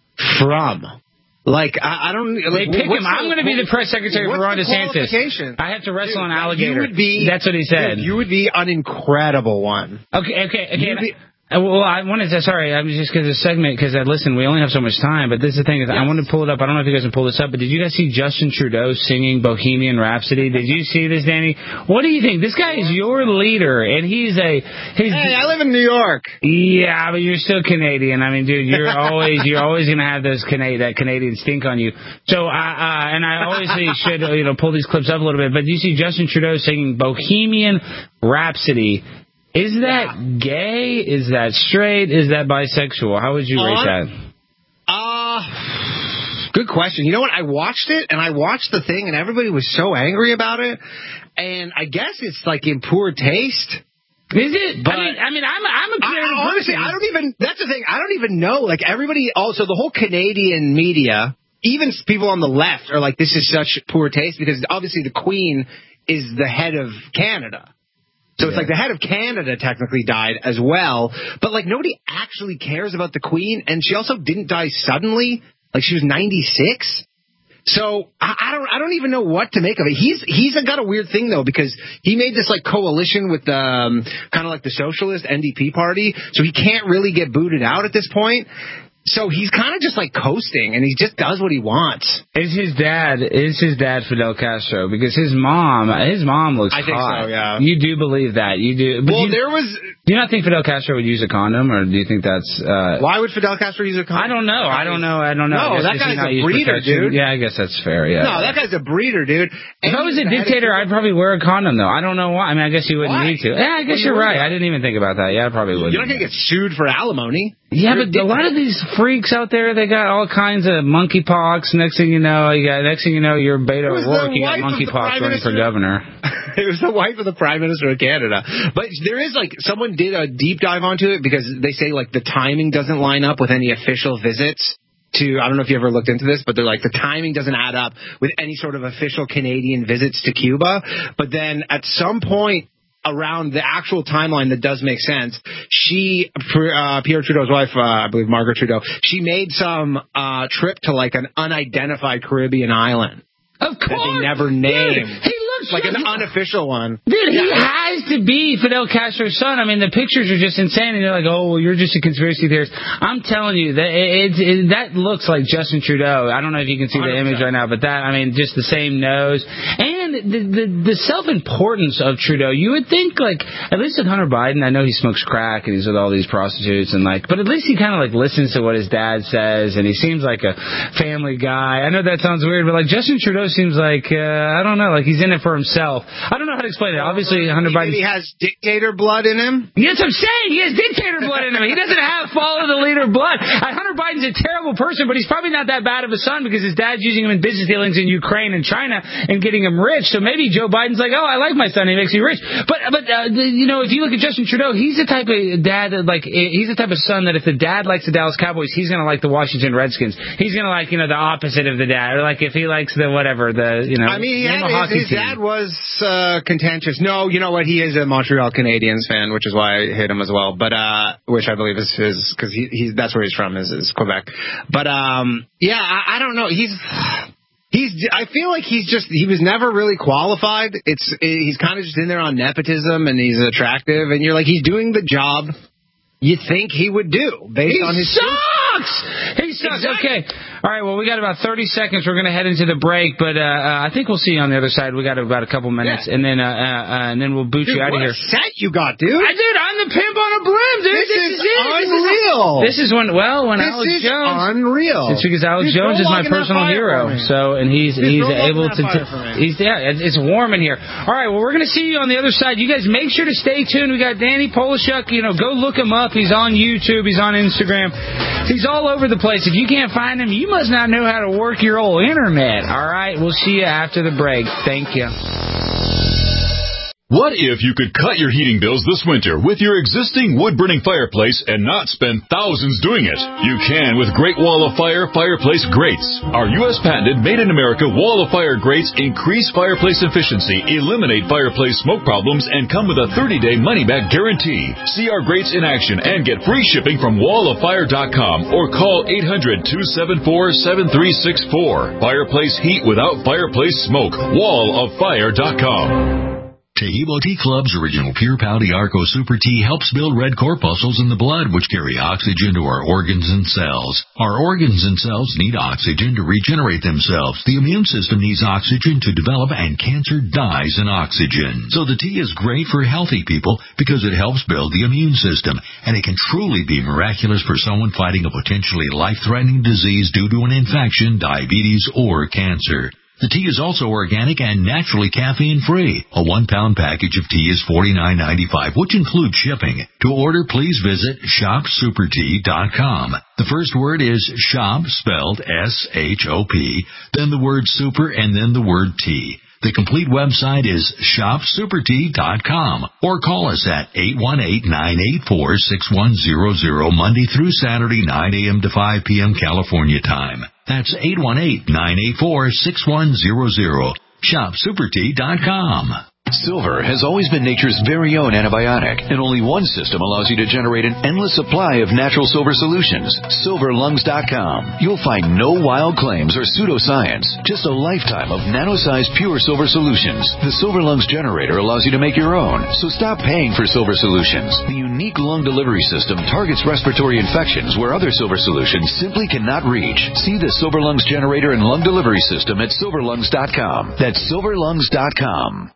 from. Like, I, I don't. Like, they pick him. The, I'm going to be the press secretary for Ron DeSantis. I have to wrestle dude, an alligator. You would be, That's what he said. Dude, you would be an incredible one. Okay, okay, okay. Uh, well, I wanted to, sorry, I was just because of the segment, because, uh, listen, we only have so much time, but this is the thing, is yes. I want to pull it up. I don't know if you guys can pull this up, but did you guys see Justin Trudeau singing Bohemian Rhapsody? Did you see this, Danny? What do you think? This guy is your leader, and he's a... He's, hey, I live in New York. Yeah, but you're still Canadian. I mean, dude, you're always you're always going to have those Cana- that Canadian stink on you. So, uh, uh, and I obviously should, you know, pull these clips up a little bit, but do you see Justin Trudeau singing Bohemian Rhapsody? Is that yeah. gay? Is that straight? Is that bisexual? How would you rate uh, that? Uh, Good question. You know what? I watched it, and I watched the thing, and everybody was so angry about it. And I guess it's like in poor taste. Is it? But, I mean, I mean, I'm, I'm a creative I, honestly, person. I don't even, that's the thing, I don't even know. Like, everybody, also, the whole Canadian media, even people on the left are like, this is such poor taste, because obviously the Queen is the head of Canada. So yeah. It's like the head of Canada technically died as well. But, like, nobody actually cares about the Queen, and she also didn't die suddenly. Like, she was ninety-six. So I, I don't I don't even know what to make of it. He's he's got a weird thing though, because he made this like coalition with um kind of like the socialist N D P party, so he can't really get booted out at this point. So he's kind of just like coasting, and he just does what he wants. Is his dad? Is his dad Fidel Castro? Because his mom, his mom looks I think hot. so, yeah. You do believe that? You do? But well, you, there was. Do you not think Fidel Castro would use a condom, or do you think that's? Uh, Why would Fidel Castro use a condom? I don't know. I don't know. I don't know. No, that guy's a breeder, dude. Yeah, I guess that's fair. Yeah. No, that guy's a breeder, dude. If I was a dictator, I'd probably wear a condom, though. I don't know why. I mean, I guess you wouldn't why? need to. Yeah, I guess you're right. I didn't even think about that. Yeah, I probably would. You're not gonna get sued for alimony. Yeah, but a lot of these freaks out there, they got all kinds of monkeypox. Next thing you know, you got next thing you know, you're Beto O'Rourke. You got monkeypox running for governor. It was the wife of the Prime Minister of Canada. But there is like someone did a deep dive onto it, because they say like the timing doesn't line up with any official visits to, I don't know if you ever looked into this, but they're like the timing doesn't add up with any sort of official Canadian visits to Cuba. But then at some point around the actual timeline that does make sense, she, uh, Pierre Trudeau's wife, uh, I believe Margaret Trudeau, she made some uh, trip to like an unidentified Caribbean island. Of course. That they never named. Dude, he looks like an unofficial one. Dude, he yeah. has to be Fidel Castro's son. I mean, the pictures are just insane, and you're like, oh, well, you're just a conspiracy theorist. I'm telling you, that it, it, it, that looks like Justin Trudeau. I don't know if you can see the one hundred percent image right now, but that, I mean, just the same nose. And the, the, the self-importance of Trudeau, you would think, like, at least with Hunter Biden, I know he smokes crack, and he's with all these prostitutes, and like, but at least he kind of, like, listens to what his dad says, and he seems like a family guy. I know that sounds weird, but, like, Justin Trudeau seems like, uh, I don't know, like he's in it for himself. I don't know how to explain it. Obviously, Hunter Biden. He has dictator blood in him? Yes, I'm saying. He has dictator blood in him. He doesn't have follow the leader blood. Uh, Hunter Biden's a terrible person, but he's probably not that bad of a son, because his dad's using him in business dealings in Ukraine and China and getting him rich. So maybe Joe Biden's like, oh, I like my son. He makes me rich. But, but uh, the, you know, if you look at Justin Trudeau, he's the type of dad that, like, he's the type of son that if the dad likes the Dallas Cowboys, he's going to like the Washington Redskins. He's going to like, you know, the opposite of the dad. Or, like, if he likes the whatever, the, you know, I mean, yeah, his, his dad was uh, contentious. No, you know what? He is a Montreal Canadiens fan, which is why I hate him as well. But uh, which I believe is his, because he, he that's where he's from, is, is Quebec. But um, yeah, I, I don't know. He's he's. I feel like he's just he was never really qualified. It's he's kind of just in there on nepotism, and he's attractive, and you're like, he's doing the job you think he would do based he on his sucks. He sucks. Exactly. Okay. All right. Well, we got about thirty seconds. We're going to head into the break, but uh, uh, I think we'll see you on the other side. We got about a couple minutes, yeah. and then uh, uh, and then we'll boot dude, you out of here. What a set you got, dude! I did. I'm the pimp on a blimp, dude. This, this is, is it. unreal. This is when well when this Alex is Jones. unreal. It's because Alex Dude, Jones is my personal hero. So and he's Dude, he's able to. T- he's yeah. It's warm in here. All right. Well, we're going to see you on the other side. You guys make sure to stay tuned. We got Danny Polishuk. You know, go look him up. He's on YouTube. He's on Instagram. He's all over the place. If you can't find him, you must not know how to work your old internet. All right, we'll see you after the break. Thank you. What if you could cut your heating bills this winter with your existing wood-burning fireplace and not spend thousands doing it? You can with Great Wall of Fire Fireplace Grates. Our U S patented made-in-America Wall of Fire grates increase fireplace efficiency, eliminate fireplace smoke problems, and come with a thirty-day money-back guarantee. See our grates in action and get free shipping from wall of fire dot com or call eight hundred, two seven four, seven three six four. Fireplace heat without fireplace smoke. wall of fire dot com. Taheebo Tea Club's original Pure Pouty Arco Super Tea helps build red corpuscles in the blood, which carry oxygen to our organs and cells. Our organs and cells need oxygen to regenerate themselves. The immune system needs oxygen to develop, and cancer dies in oxygen. So the tea is great for healthy people because it helps build the immune system, and it can truly be miraculous for someone fighting a potentially life-threatening disease due to an infection, diabetes, or cancer. The tea is also organic and naturally caffeine-free. A one-pound package of tea is forty-nine ninety-five, which includes shipping. To order, please visit shop super tea dot com. The first word is shop, spelled S H O P, then the word super, and then the word tea. The complete website is shop super tea dot com, or call us at eight one eight, nine eight four, six one zero zero Monday through Saturday, nine a.m. to five p.m. California time. That's eight one eight, nine eight four, six one zero zero. shop super tea dot com. Silver has always been nature's very own antibiotic, and only one system allows you to generate an endless supply of natural silver solutions. silver lungs dot com. You'll find no wild claims or pseudoscience, just a lifetime of nano-sized pure silver solutions. The Silver Lungs generator allows you to make your own, so stop paying for silver solutions. The unique lung delivery system targets respiratory infections where other silver solutions simply cannot reach. See the Silver Lungs generator and lung delivery system at silver lungs dot com. That's silver lungs dot com.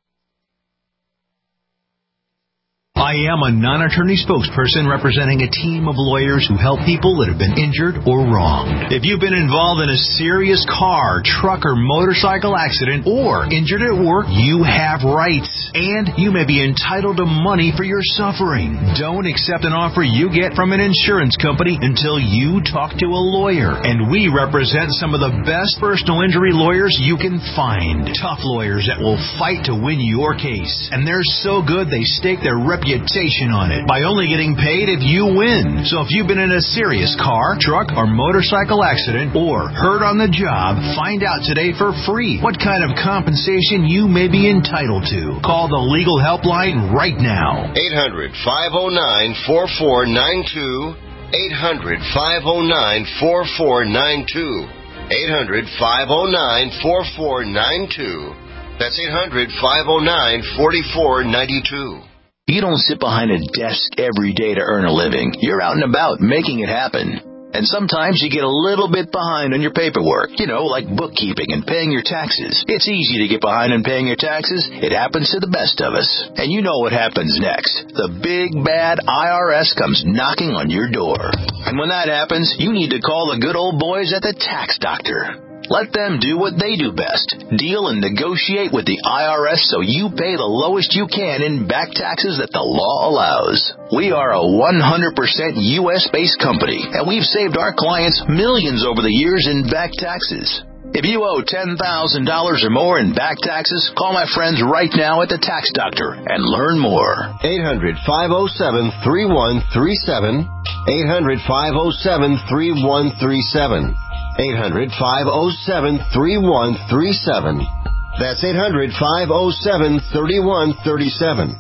I am a non-attorney spokesperson representing a team of lawyers who help people that have been injured or wronged. If you've been involved in a serious car, truck, or motorcycle accident or injured at work, you have rights, and you may be entitled to money for your suffering. Don't accept an offer you get from an insurance company until you talk to a lawyer, and we represent some of the best personal injury lawyers you can find. Tough lawyers that will fight to win your case, and they're so good they stake their reputation on it by only getting paid if you win. So if you've been in a serious car, truck, or motorcycle accident or hurt on the job, find out today for free what kind of compensation you may be entitled to. Call the legal helpline right now. eight hundred, five oh nine, four four nine two. eight hundred, five oh nine, four four nine two. eight hundred, five oh nine, four four nine two. That's eight hundred, five oh nine, four four nine two. You don't sit behind a desk every day to earn a living. You're out and about making it happen. And sometimes you get a little bit behind on your paperwork, you know, like bookkeeping and paying your taxes. It's easy to get behind on paying your taxes. It happens to the best of us. And you know what happens next. The big, bad I R S comes knocking on your door. And when that happens, you need to call the good old boys at the Tax Doctor. Let them do what they do best. Deal and negotiate with the I R S so you pay the lowest you can in back taxes that the law allows. We are a one hundred percent U S-based company, and we've saved our clients millions over the years in back taxes. If you owe ten thousand dollars or more in back taxes, call my friends right now at the Tax Doctor and learn more. eight hundred, five oh seven, three one three seven. eight hundred, five oh seven, three one three seven. eight hundred, five oh seven, three one three seven. That's eight hundred, five oh seven, three one three seven.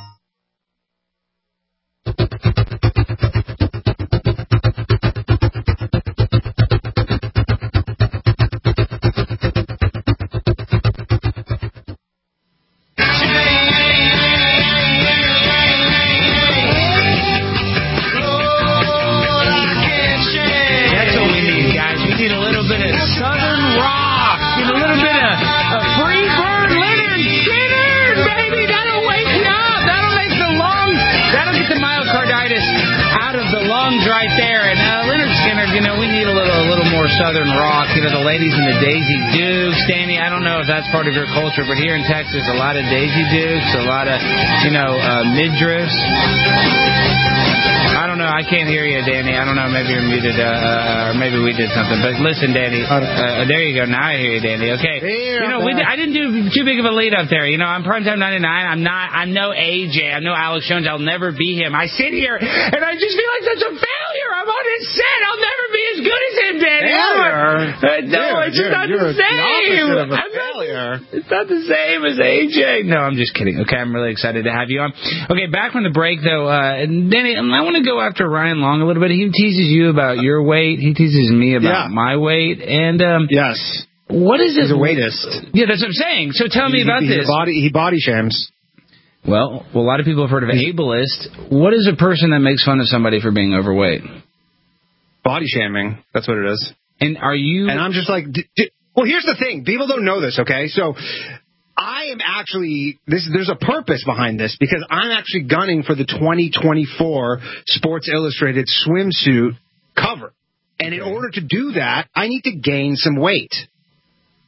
Southern rock, you know, the ladies in the Daisy Dukes. Danny, I don't know if that's part of your culture, but here in Texas, a lot of Daisy Dukes, a lot of, you know, uh, midriffs. I don't know. I can't hear you, Danny. I don't know. Maybe you're muted, uh, or maybe we did something. But listen, Danny. Uh, there you go. Now I hear you, Danny. Okay. You know, we, I didn't do too big of a lead up there. You know, I'm Primetime ninety-nine. I'm not. I'm no A J. I'm no Alex Jones. I'll never be him. I sit here and I just feel like such a failure. I'm on his set. I'll never be as good as him, Danny. Failure. Uh, no, you're, it's just you're, not you're the same. The of a I'm failure. Not, it's not the same as A J. No, I'm just kidding. Okay, I'm really excited to have you on. Okay, back from the break though, uh, Danny, I want to go after Ryan Long a little bit. He teases you about your weight. He teases me about yeah. my weight. And um, yes, what is it? He's a weightist. Yeah, that's what I'm saying. So tell me he, about he, this. Body, he body shames. Well, well, a lot of people have heard of ableist. What is a person that makes fun of somebody for being overweight? Body shaming. That's what it is. And are you... And I'm just like... D- d- well, here's the thing. People don't know this, okay? So I am actually... this. There's a purpose behind this because I'm actually gunning for the twenty twenty-four Sports Illustrated swimsuit cover. And in order to do that, I need to gain some weight.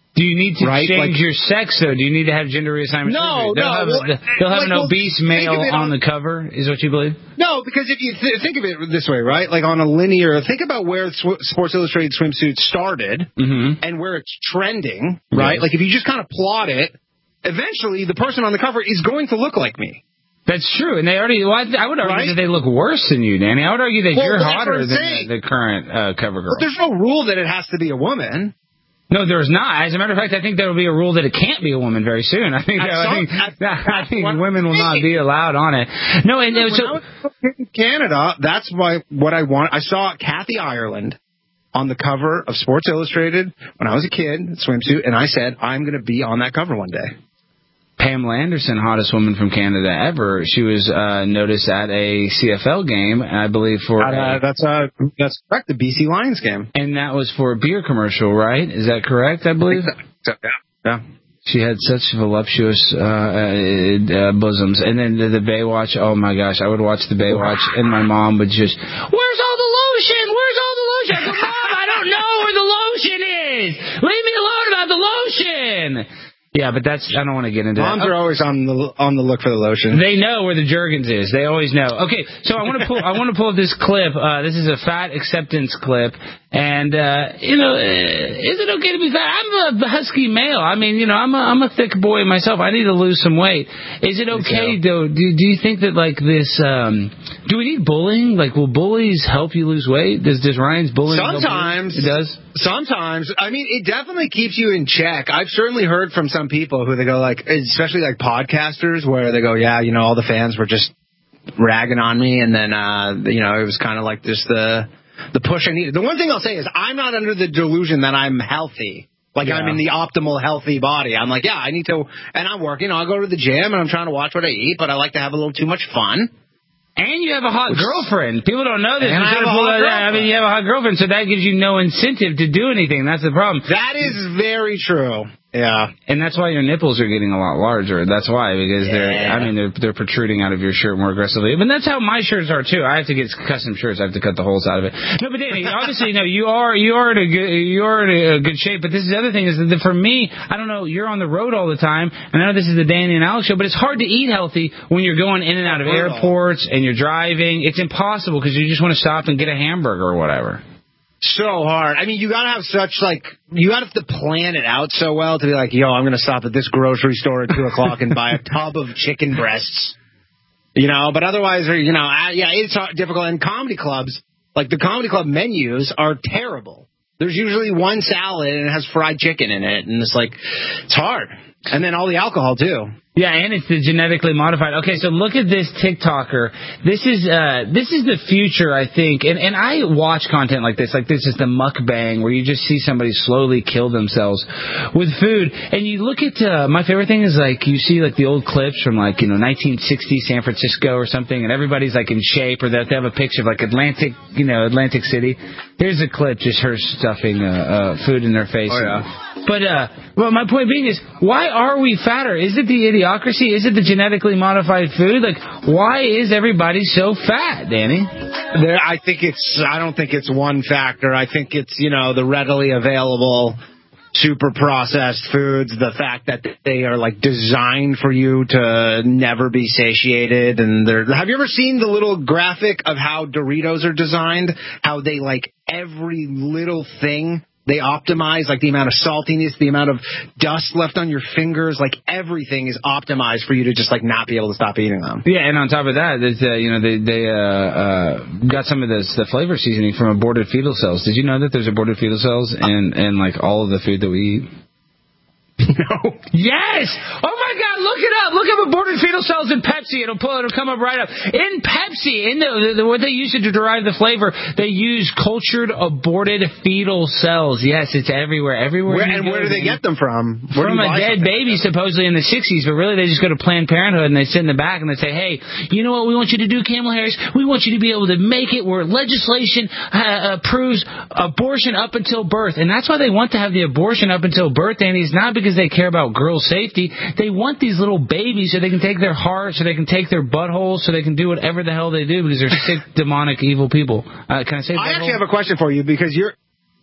Do you need to right? change like, your sex, though? Do you need to have gender reassignment no, surgery? They'll no, have, well, they'll have like, an well, obese male on on the cover, is what you believe? No, because if you th- think of it this way, right? Like on a linear, think about where sw- Sports Illustrated swimsuit started mm-hmm. and where it's trending, right? Yes. Like if you just kind of plot it, eventually the person on the cover is going to look like me. That's true, and they already. Well, I would argue right? that they look worse than you, Danny. I would argue that well, you're well, hotter than the, the current uh, cover girl. But there's no rule that it has to be a woman. No, there's not. As a matter of fact, I think there will be a rule that it can't be a woman very soon. I think, I, I think, I think women will not be allowed on it. No, and when so I was in Canada, that's why what I want. I saw Kathy Ireland on the cover of Sports Illustrated when I was a kid, swimsuit, and I said I'm going to be on that cover one day. Pamela Anderson, hottest woman from Canada ever. She was uh, noticed at a C F L game, I believe, for uh, a, that's uh, that's correct, the B C Lions game, and that was for a beer commercial, right? Is that correct? I believe. I so. Yeah. Yeah. She had such voluptuous uh, uh, bosoms, and then the, the Baywatch. Oh my gosh, I would watch the Baywatch, and my mom would just, "Where's all the lotion? Where's all the lotion?" I go, "Mom, I don't know where the lotion is. Leave me alone about the lotion." Yeah, but that's, I don't want to get into Moms that. Moms are always on the on the look for the lotion. They know where the Jergens is. They always know. Okay, so I want to pull I want to pull up this clip. Uh, this is a fat acceptance clip. And, uh, you know, is it okay to be fat? I'm a husky male. I mean, you know, I'm a, I'm a thick boy myself. I need to lose some weight. Is it okay, though? Do, do you think that, like, this, um, do we need bullying? Like, will bullies help you lose weight? Does, does Ryan's bullying help you? Sometimes. It does? Sometimes. I mean, it definitely keeps you in check. I've certainly heard from some people who they go, like, especially like podcasters, where they go, yeah, you know, all the fans were just ragging on me. And then, uh, you know, it was kind of like just the... the push I needed. The one thing I'll say is I'm not under the delusion that I'm healthy. Like yeah. I'm in the optimal healthy body. I'm like, yeah, I need to, and I'm working. I'll go to the gym and I'm trying to watch what I eat, but I like to have a little too much fun. And you have a hot girlfriend. People don't know this. And I, have a hot that. I mean, you have a hot girlfriend, so that gives you no incentive to do anything. That's the problem. That is very true. Yeah. And that's why your nipples are getting a lot larger. That's why, because yeah. they're, I mean, they're, they're protruding out of your shirt more aggressively. But that's how my shirts are, too. I have to get custom shirts. I have to cut the holes out of it. No, but Danny, obviously, no, you are, you are in a good, you are in a good shape. But this is the other thing is that for me, I don't know, you're on the road all the time. And I know this is the Danny and Alex show, but it's hard to eat healthy when you're going in and out of airports and you're driving. It's impossible because you just want to stop and get a hamburger or whatever. So hard. I mean, you gotta have such, like, you gotta have to plan it out so well to be like, yo, I'm gonna stop at this grocery store at two o'clock and buy a tub of chicken breasts. You know, but otherwise, you know, yeah, it's difficult. And comedy clubs, like the comedy club menus are terrible. There's usually one salad and it has fried chicken in it, and it's like, it's hard. And then all the alcohol, too. Yeah, and it's the genetically modified. Okay, so look at this TikToker. This is uh, this is the future, I think. And, and I watch content like this. Like this is the mukbang where you just see somebody slowly kill themselves with food. And you look at, uh, my favorite thing is like you see like the old clips from like, you know, nineteen sixty San Francisco or something. And everybody's like in shape, or they have a picture of like Atlantic, you know, Atlantic City. Here's a clip, just her stuffing uh, uh, food in her face. Oh, yeah. But uh, well, my point being is, why are we fatter? Is it the idiocracy? Is it the genetically modified food? Like, why is everybody so fat, Danny? There, I think it's. I don't think it's one factor. I think it's, you know, the readily available, super processed foods. The fact that they are like designed for you to never be satiated. And they're. Have you ever seen the little graphic of how Doritos are designed? How they like every little thing. They optimize, like, the amount of saltiness, the amount of dust left on your fingers. Like, everything is optimized for you to just, like, not be able to stop eating them. Yeah, and on top of that, there's, uh, you know, they they uh, uh, got some of this, the flavor seasoning from aborted fetal cells. Did you know that there's aborted fetal cells in, in like, all of the food that we eat? No. Yes! Oh my God! Look it up. Look up aborted fetal cells in Pepsi. It'll pull. It'll come up right up. In Pepsi, in the, the, the what they use to derive the flavor, they use cultured aborted fetal cells. Yes, it's everywhere. Everywhere. Where, and where do they get them from? Where from a dead baby, supposedly in the sixties. But really, they just go to Planned Parenthood and they sit in the back and they say, "Hey, you know what we want you to do, Kamala Harris? We want you to be able to make it where legislation uh, approves abortion up until birth." And that's why they want to have the abortion up until birth, and it's not because they care about girl safety. They want these little babies so they can take their heart, so they can take their buttholes, so they can do whatever the hell they do because they're sick, demonic, evil people. Uh, can I say I actually have a question for you because you're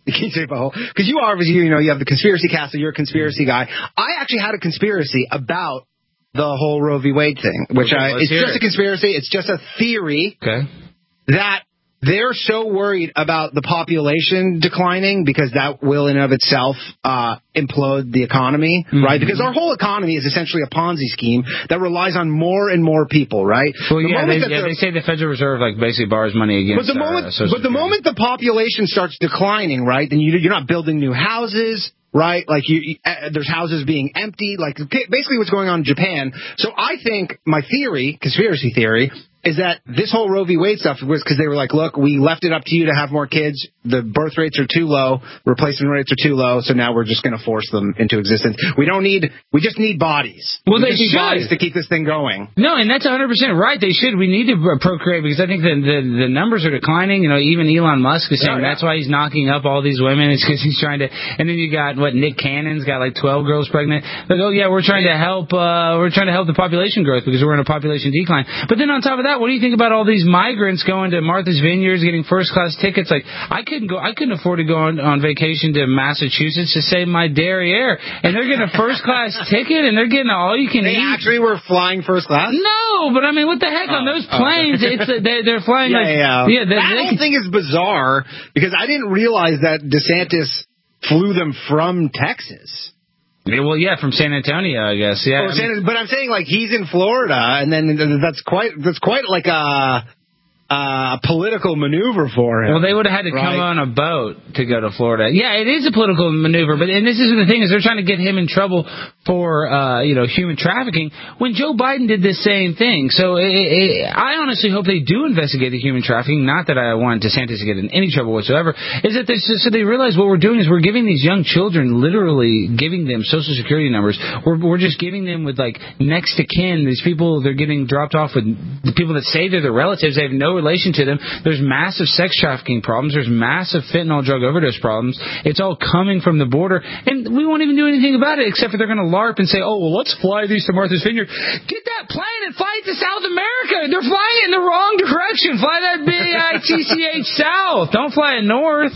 The king shape hole. Because you obviously, you know, you have the conspiracy cast, so you're a conspiracy guy. I actually had a conspiracy about the whole Roe v. Wade thing, which okay, I, it's just it. a conspiracy. It's just a theory okay. that they're so worried about the population declining because that will in and of itself uh, implode the economy, mm-hmm. right? Because our whole economy is essentially a Ponzi scheme that relies on more and more people, right? Well, the yeah, they, yeah the, they say the Federal Reserve like basically borrows money against. But the moment, uh, but the moment the population starts declining, right? Then you, you're not building new houses. Right, like you, uh, there's houses being empty, like basically what's going on in Japan. So I think my theory, conspiracy theory, is that this whole Roe v. Wade stuff was because they were like, look, we left it up to you to have more kids. The birth rates are too low, replacement rates are too low, so now we're just going to force them into existence. We don't need, we just need bodies. Well, we they just need should. bodies to keep this thing going. No, and that's one hundred percent right. They should. We need to procreate because I think the, the the numbers are declining. You know, even Elon Musk is saying yeah, yeah. that's why he's knocking up all these women. It's because he's trying to. And then you got what Nick Cannon's got like twelve girls pregnant. Like, oh yeah, we're trying to help. Uh, we're trying to help the population growth because we're in a population decline. But then on top of that, what do you think about all these migrants going to Martha's Vineyards, getting first class tickets? Like I couldn't go. I couldn't afford to go on, on vacation to Massachusetts to save my derriere, and they're getting a first class ticket, and they're getting all you can they eat. They actually were flying first class. No, but I mean, what the heck oh, on those oh. planes? It's they're, they're flying yeah, like yeah. yeah. They, that they whole can, thing is bizarre because I didn't realize that DeSantis flew them from Texas. Yeah, well, yeah, from San Antonio, I guess. Yeah, oh, San, but I'm saying like he's in Florida, and then that's quite that's quite like a. Uh, a political maneuver for him. Well, they would have had to right? come on a boat to go to Florida. Yeah, it is a political maneuver, but and this is the thing is they're trying to get him in trouble for uh, you know human trafficking when Joe Biden did the same thing. So it, it, I honestly hope they do investigate the human trafficking. Not that I want DeSantis to get in any trouble whatsoever. Is that they, so they realize what we're doing is we're giving these young children literally giving them social security numbers. We're we're just giving them with like next to kin. These people they're getting dropped off with the people that say they're their relatives. They have no relation to them. There's massive sex trafficking problems. There's massive fentanyl drug overdose problems. It's all coming from the border, and we won't even do anything about it except for they're going to LARP and say, oh, well, let's fly these to Martha's Vineyard. Get that plane and fly it to South America. They're flying it in the wrong direction. Fly that B I T C H south. Don't fly it north.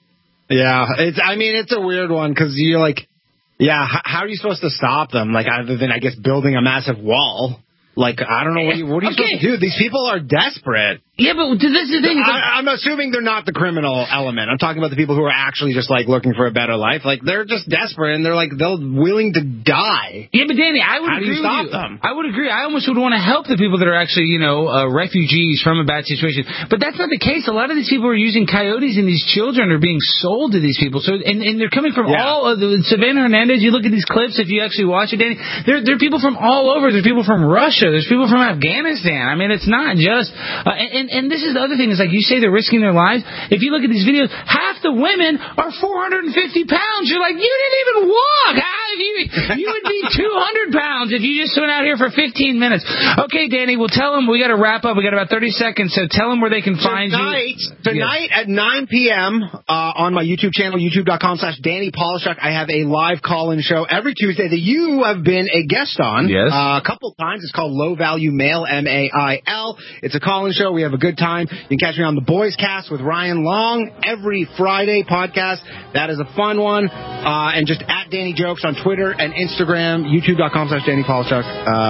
Yeah, it's. I mean, it's a weird one because you're like, yeah, how, how are you supposed to stop them? Like, other than, I guess, building a massive wall. Like, I don't know, what, you, what are you okay. supposed to do? These people are desperate. Yeah, but this is the thing. I, I'm assuming they're not the criminal element. I'm talking about the people who are actually just, like, looking for a better life. Like, they're just desperate, and they're, like, they're willing to die. Yeah, but Danny, I would How agree do you stop with you. them? I would agree. I almost would want to help the people that are actually, you know, uh, refugees from a bad situation. But that's not the case. A lot of these people are using coyotes, and these children are being sold to these people. So, and, and they're coming from yeah. all of the Savannah Hernandez. You look at these clips, if you actually watch it, Danny, there, there are people from all over. There's people from Russia. There's people from Afghanistan. I mean, it's not just, uh, and, and this is the other thing. Is like you say they're risking their lives. If you look at these videos, half the women are four hundred fifty pounds. You're like, you didn't even walk. Ah, if you, you would be two hundred pounds if you just went out here for fifteen minutes. Okay, Danny, we'll tell them we got to wrap up. We got about thirty seconds, so tell them where they can find tonight, you. Tonight yeah. at nine p.m. Uh, on my YouTube channel, youtube.com slash Danny Polishuk, I have a live call-in show every Tuesday that you have been a guest on yes. uh, a couple times. It's called Low Value Mail, M A I L. It's a call-in show. We have a good time. You can catch me on the Boys Cast with Ryan Long every Friday podcast. That is a fun one. Uh, and just at Danny Jokes on Twitter and Instagram, youtube.com slash Danny Polishuk.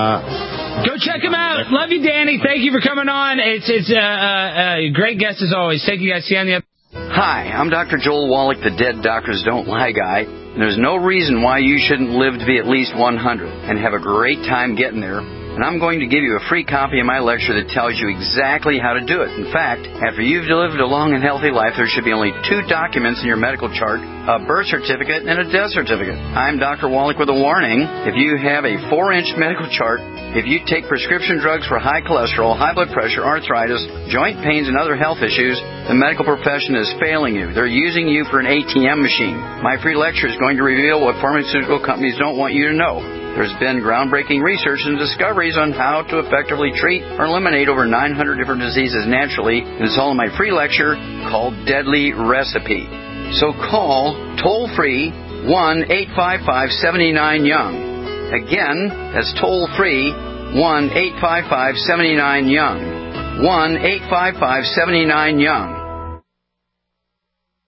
Uh, Go check him out. Love you, Danny. Thank you for coming on. It's it's uh, uh, a great guest as always. Thank you guys. See you on the other. Hi, I'm Doctor Joel Wallach, the Dead Doctors Don't Lie guy. And there's no reason why you shouldn't live to be at least one hundred and have a great time getting there. And I'm going to give you a free copy of my lecture that tells you exactly how to do it. In fact, after you've lived a long and healthy life, there should be only two documents in your medical chart, a birth certificate and a death certificate. I'm Doctor Wallach with a warning. If you have a four-inch medical chart, if you take prescription drugs for high cholesterol, high blood pressure, arthritis, joint pains, and other health issues, the medical profession is failing you. They're using you for an A T M machine. My free lecture is going to reveal what pharmaceutical companies don't want you to know. There's been groundbreaking research and discoveries on how to effectively treat or eliminate over nine hundred different diseases naturally. And it's all in my free lecture called Deadly Recipe. So call toll-free one eight five five, seven nine, young. Again, that's toll-free one eight five five, seven nine, young. one eight five five, seven nine, young.